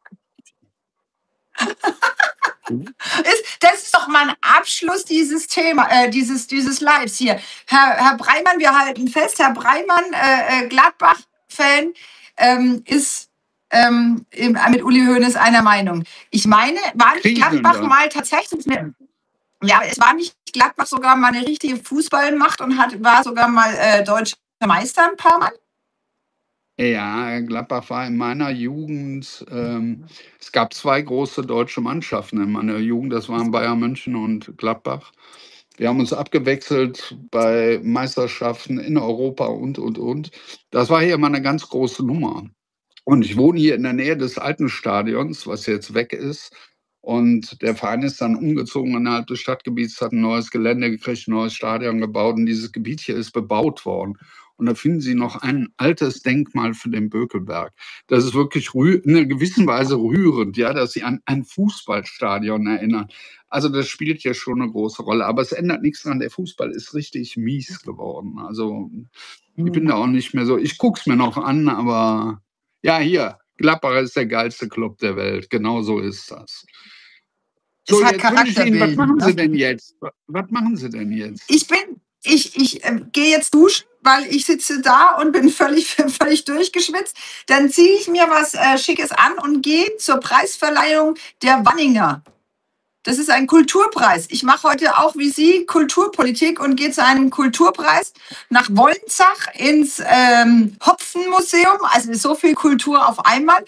C: Das ist doch mal ein Abschluss dieses Thema, äh, dieses, dieses Lives hier. Herr, Herr Breimann, wir halten fest, Herr Breimann, äh, Gladbach-Fan, Ähm, ist ähm, mit Uli Hoeneß einer Meinung. Ich meine, war nicht Gladbach mal tatsächlich eine, ja, es war nicht Gladbach sogar mal eine richtige Fußballmacht und hat, war sogar mal äh, deutscher Meister ein paar Mal?
B: Ja, Gladbach war in meiner Jugend, ähm, es gab zwei große deutsche Mannschaften in meiner Jugend, das waren Bayern München und Gladbach. Wir haben uns abgewechselt bei Meisterschaften in Europa und, und, und. Das war hier mal eine ganz große Nummer. Und ich wohne hier in der Nähe des alten Stadions, was jetzt weg ist. Und der Verein ist dann umgezogen innerhalb des Stadtgebiets, hat ein neues Gelände gekriegt, ein neues Stadion gebaut. Und dieses Gebiet hier ist bebaut worden. Und da finden Sie noch ein altes Denkmal für den Bökelberg. Das ist wirklich rühr- in einer gewissen Weise rührend, ja, dass Sie an ein Fußballstadion erinnern. Also das spielt ja schon eine große Rolle. Aber es ändert nichts daran, der Fußball ist richtig mies geworden. Also ich bin da auch nicht mehr so, ich gucke es mir noch an, aber ja, hier, Gladbach ist der geilste Club der Welt. Genau so ist das. So,
C: Ist halt
B: jetzt wünsche ich Ihnen, was
C: Charakterbild.
B: machen Sie denn jetzt? Was was machen Sie denn jetzt?
C: Ich bin, ich, ich äh, gehe jetzt duschen, weil ich sitze da und bin völlig, völlig durchgeschwitzt. Dann ziehe ich mir was äh, Schickes an und gehe zur Preisverleihung der Wanninger. Das ist ein Kulturpreis. Ich mache heute auch wie Sie Kulturpolitik und gehe zu einem Kulturpreis nach Wolnzach ins ähm, Hopfenmuseum. Also so viel Kultur auf einmal.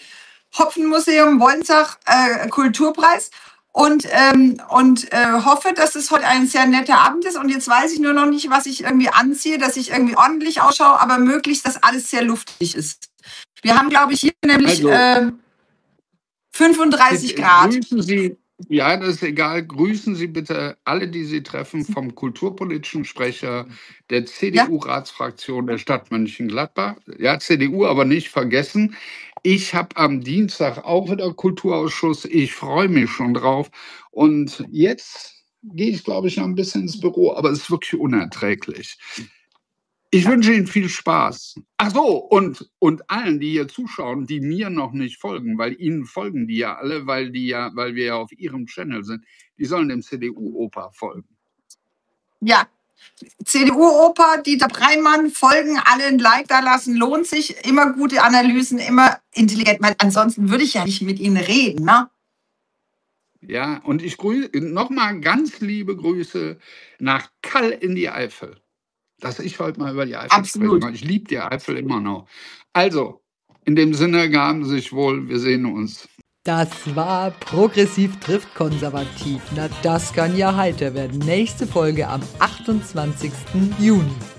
C: Hopfenmuseum Wolnsach äh, Kulturpreis. Und, ähm, und äh, hoffe, dass es heute ein sehr netter Abend ist. Und jetzt weiß ich nur noch nicht, was ich irgendwie anziehe, dass ich irgendwie ordentlich ausschaue, aber möglichst, dass alles sehr luftig ist. Wir haben, glaube ich, hier nämlich
B: Also,
C: äh, fünfunddreißig
B: bitte
C: Grad.
B: Grüßen Sie, ja, das ist egal, grüßen Sie bitte alle, die Sie treffen, vom kulturpolitischen Sprecher der C D U-Ratsfraktion der Stadt Mönchengladbach. Ja, C D U aber nicht vergessen. Ich habe am Dienstag auch wieder Kulturausschuss. Ich freue mich schon drauf. Und jetzt gehe ich, glaube ich, noch ein bisschen ins Büro, aber es ist wirklich unerträglich. Ich wünsche Ihnen viel Spaß. Ach so, und, und allen, die hier zuschauen, die mir noch nicht folgen, weil Ihnen folgen die ja alle, weil, die ja, weil wir ja auf Ihrem Channel sind, die sollen dem C D U-Opa folgen.
C: Ja, C D U-Opa, Dieter Breimann, folgen, alle ein Like da lassen, lohnt sich. Immer gute Analysen, immer intelligent, weil ansonsten würde ich ja nicht mit Ihnen reden, ne?
B: Ja, und ich grüße nochmal ganz liebe Grüße nach Kall in die Eifel. Dass ich heute mal über die Eifel
C: Absolut.
B: spreche. Ich liebe die Eifel immer noch. Also, in dem Sinne, gaben Sie sich wohl, wir sehen uns.
A: Das war Progressiv trifft konservativ. Na, das kann ja heiter werden. Nächste Folge am achtundzwanzigsten Juni.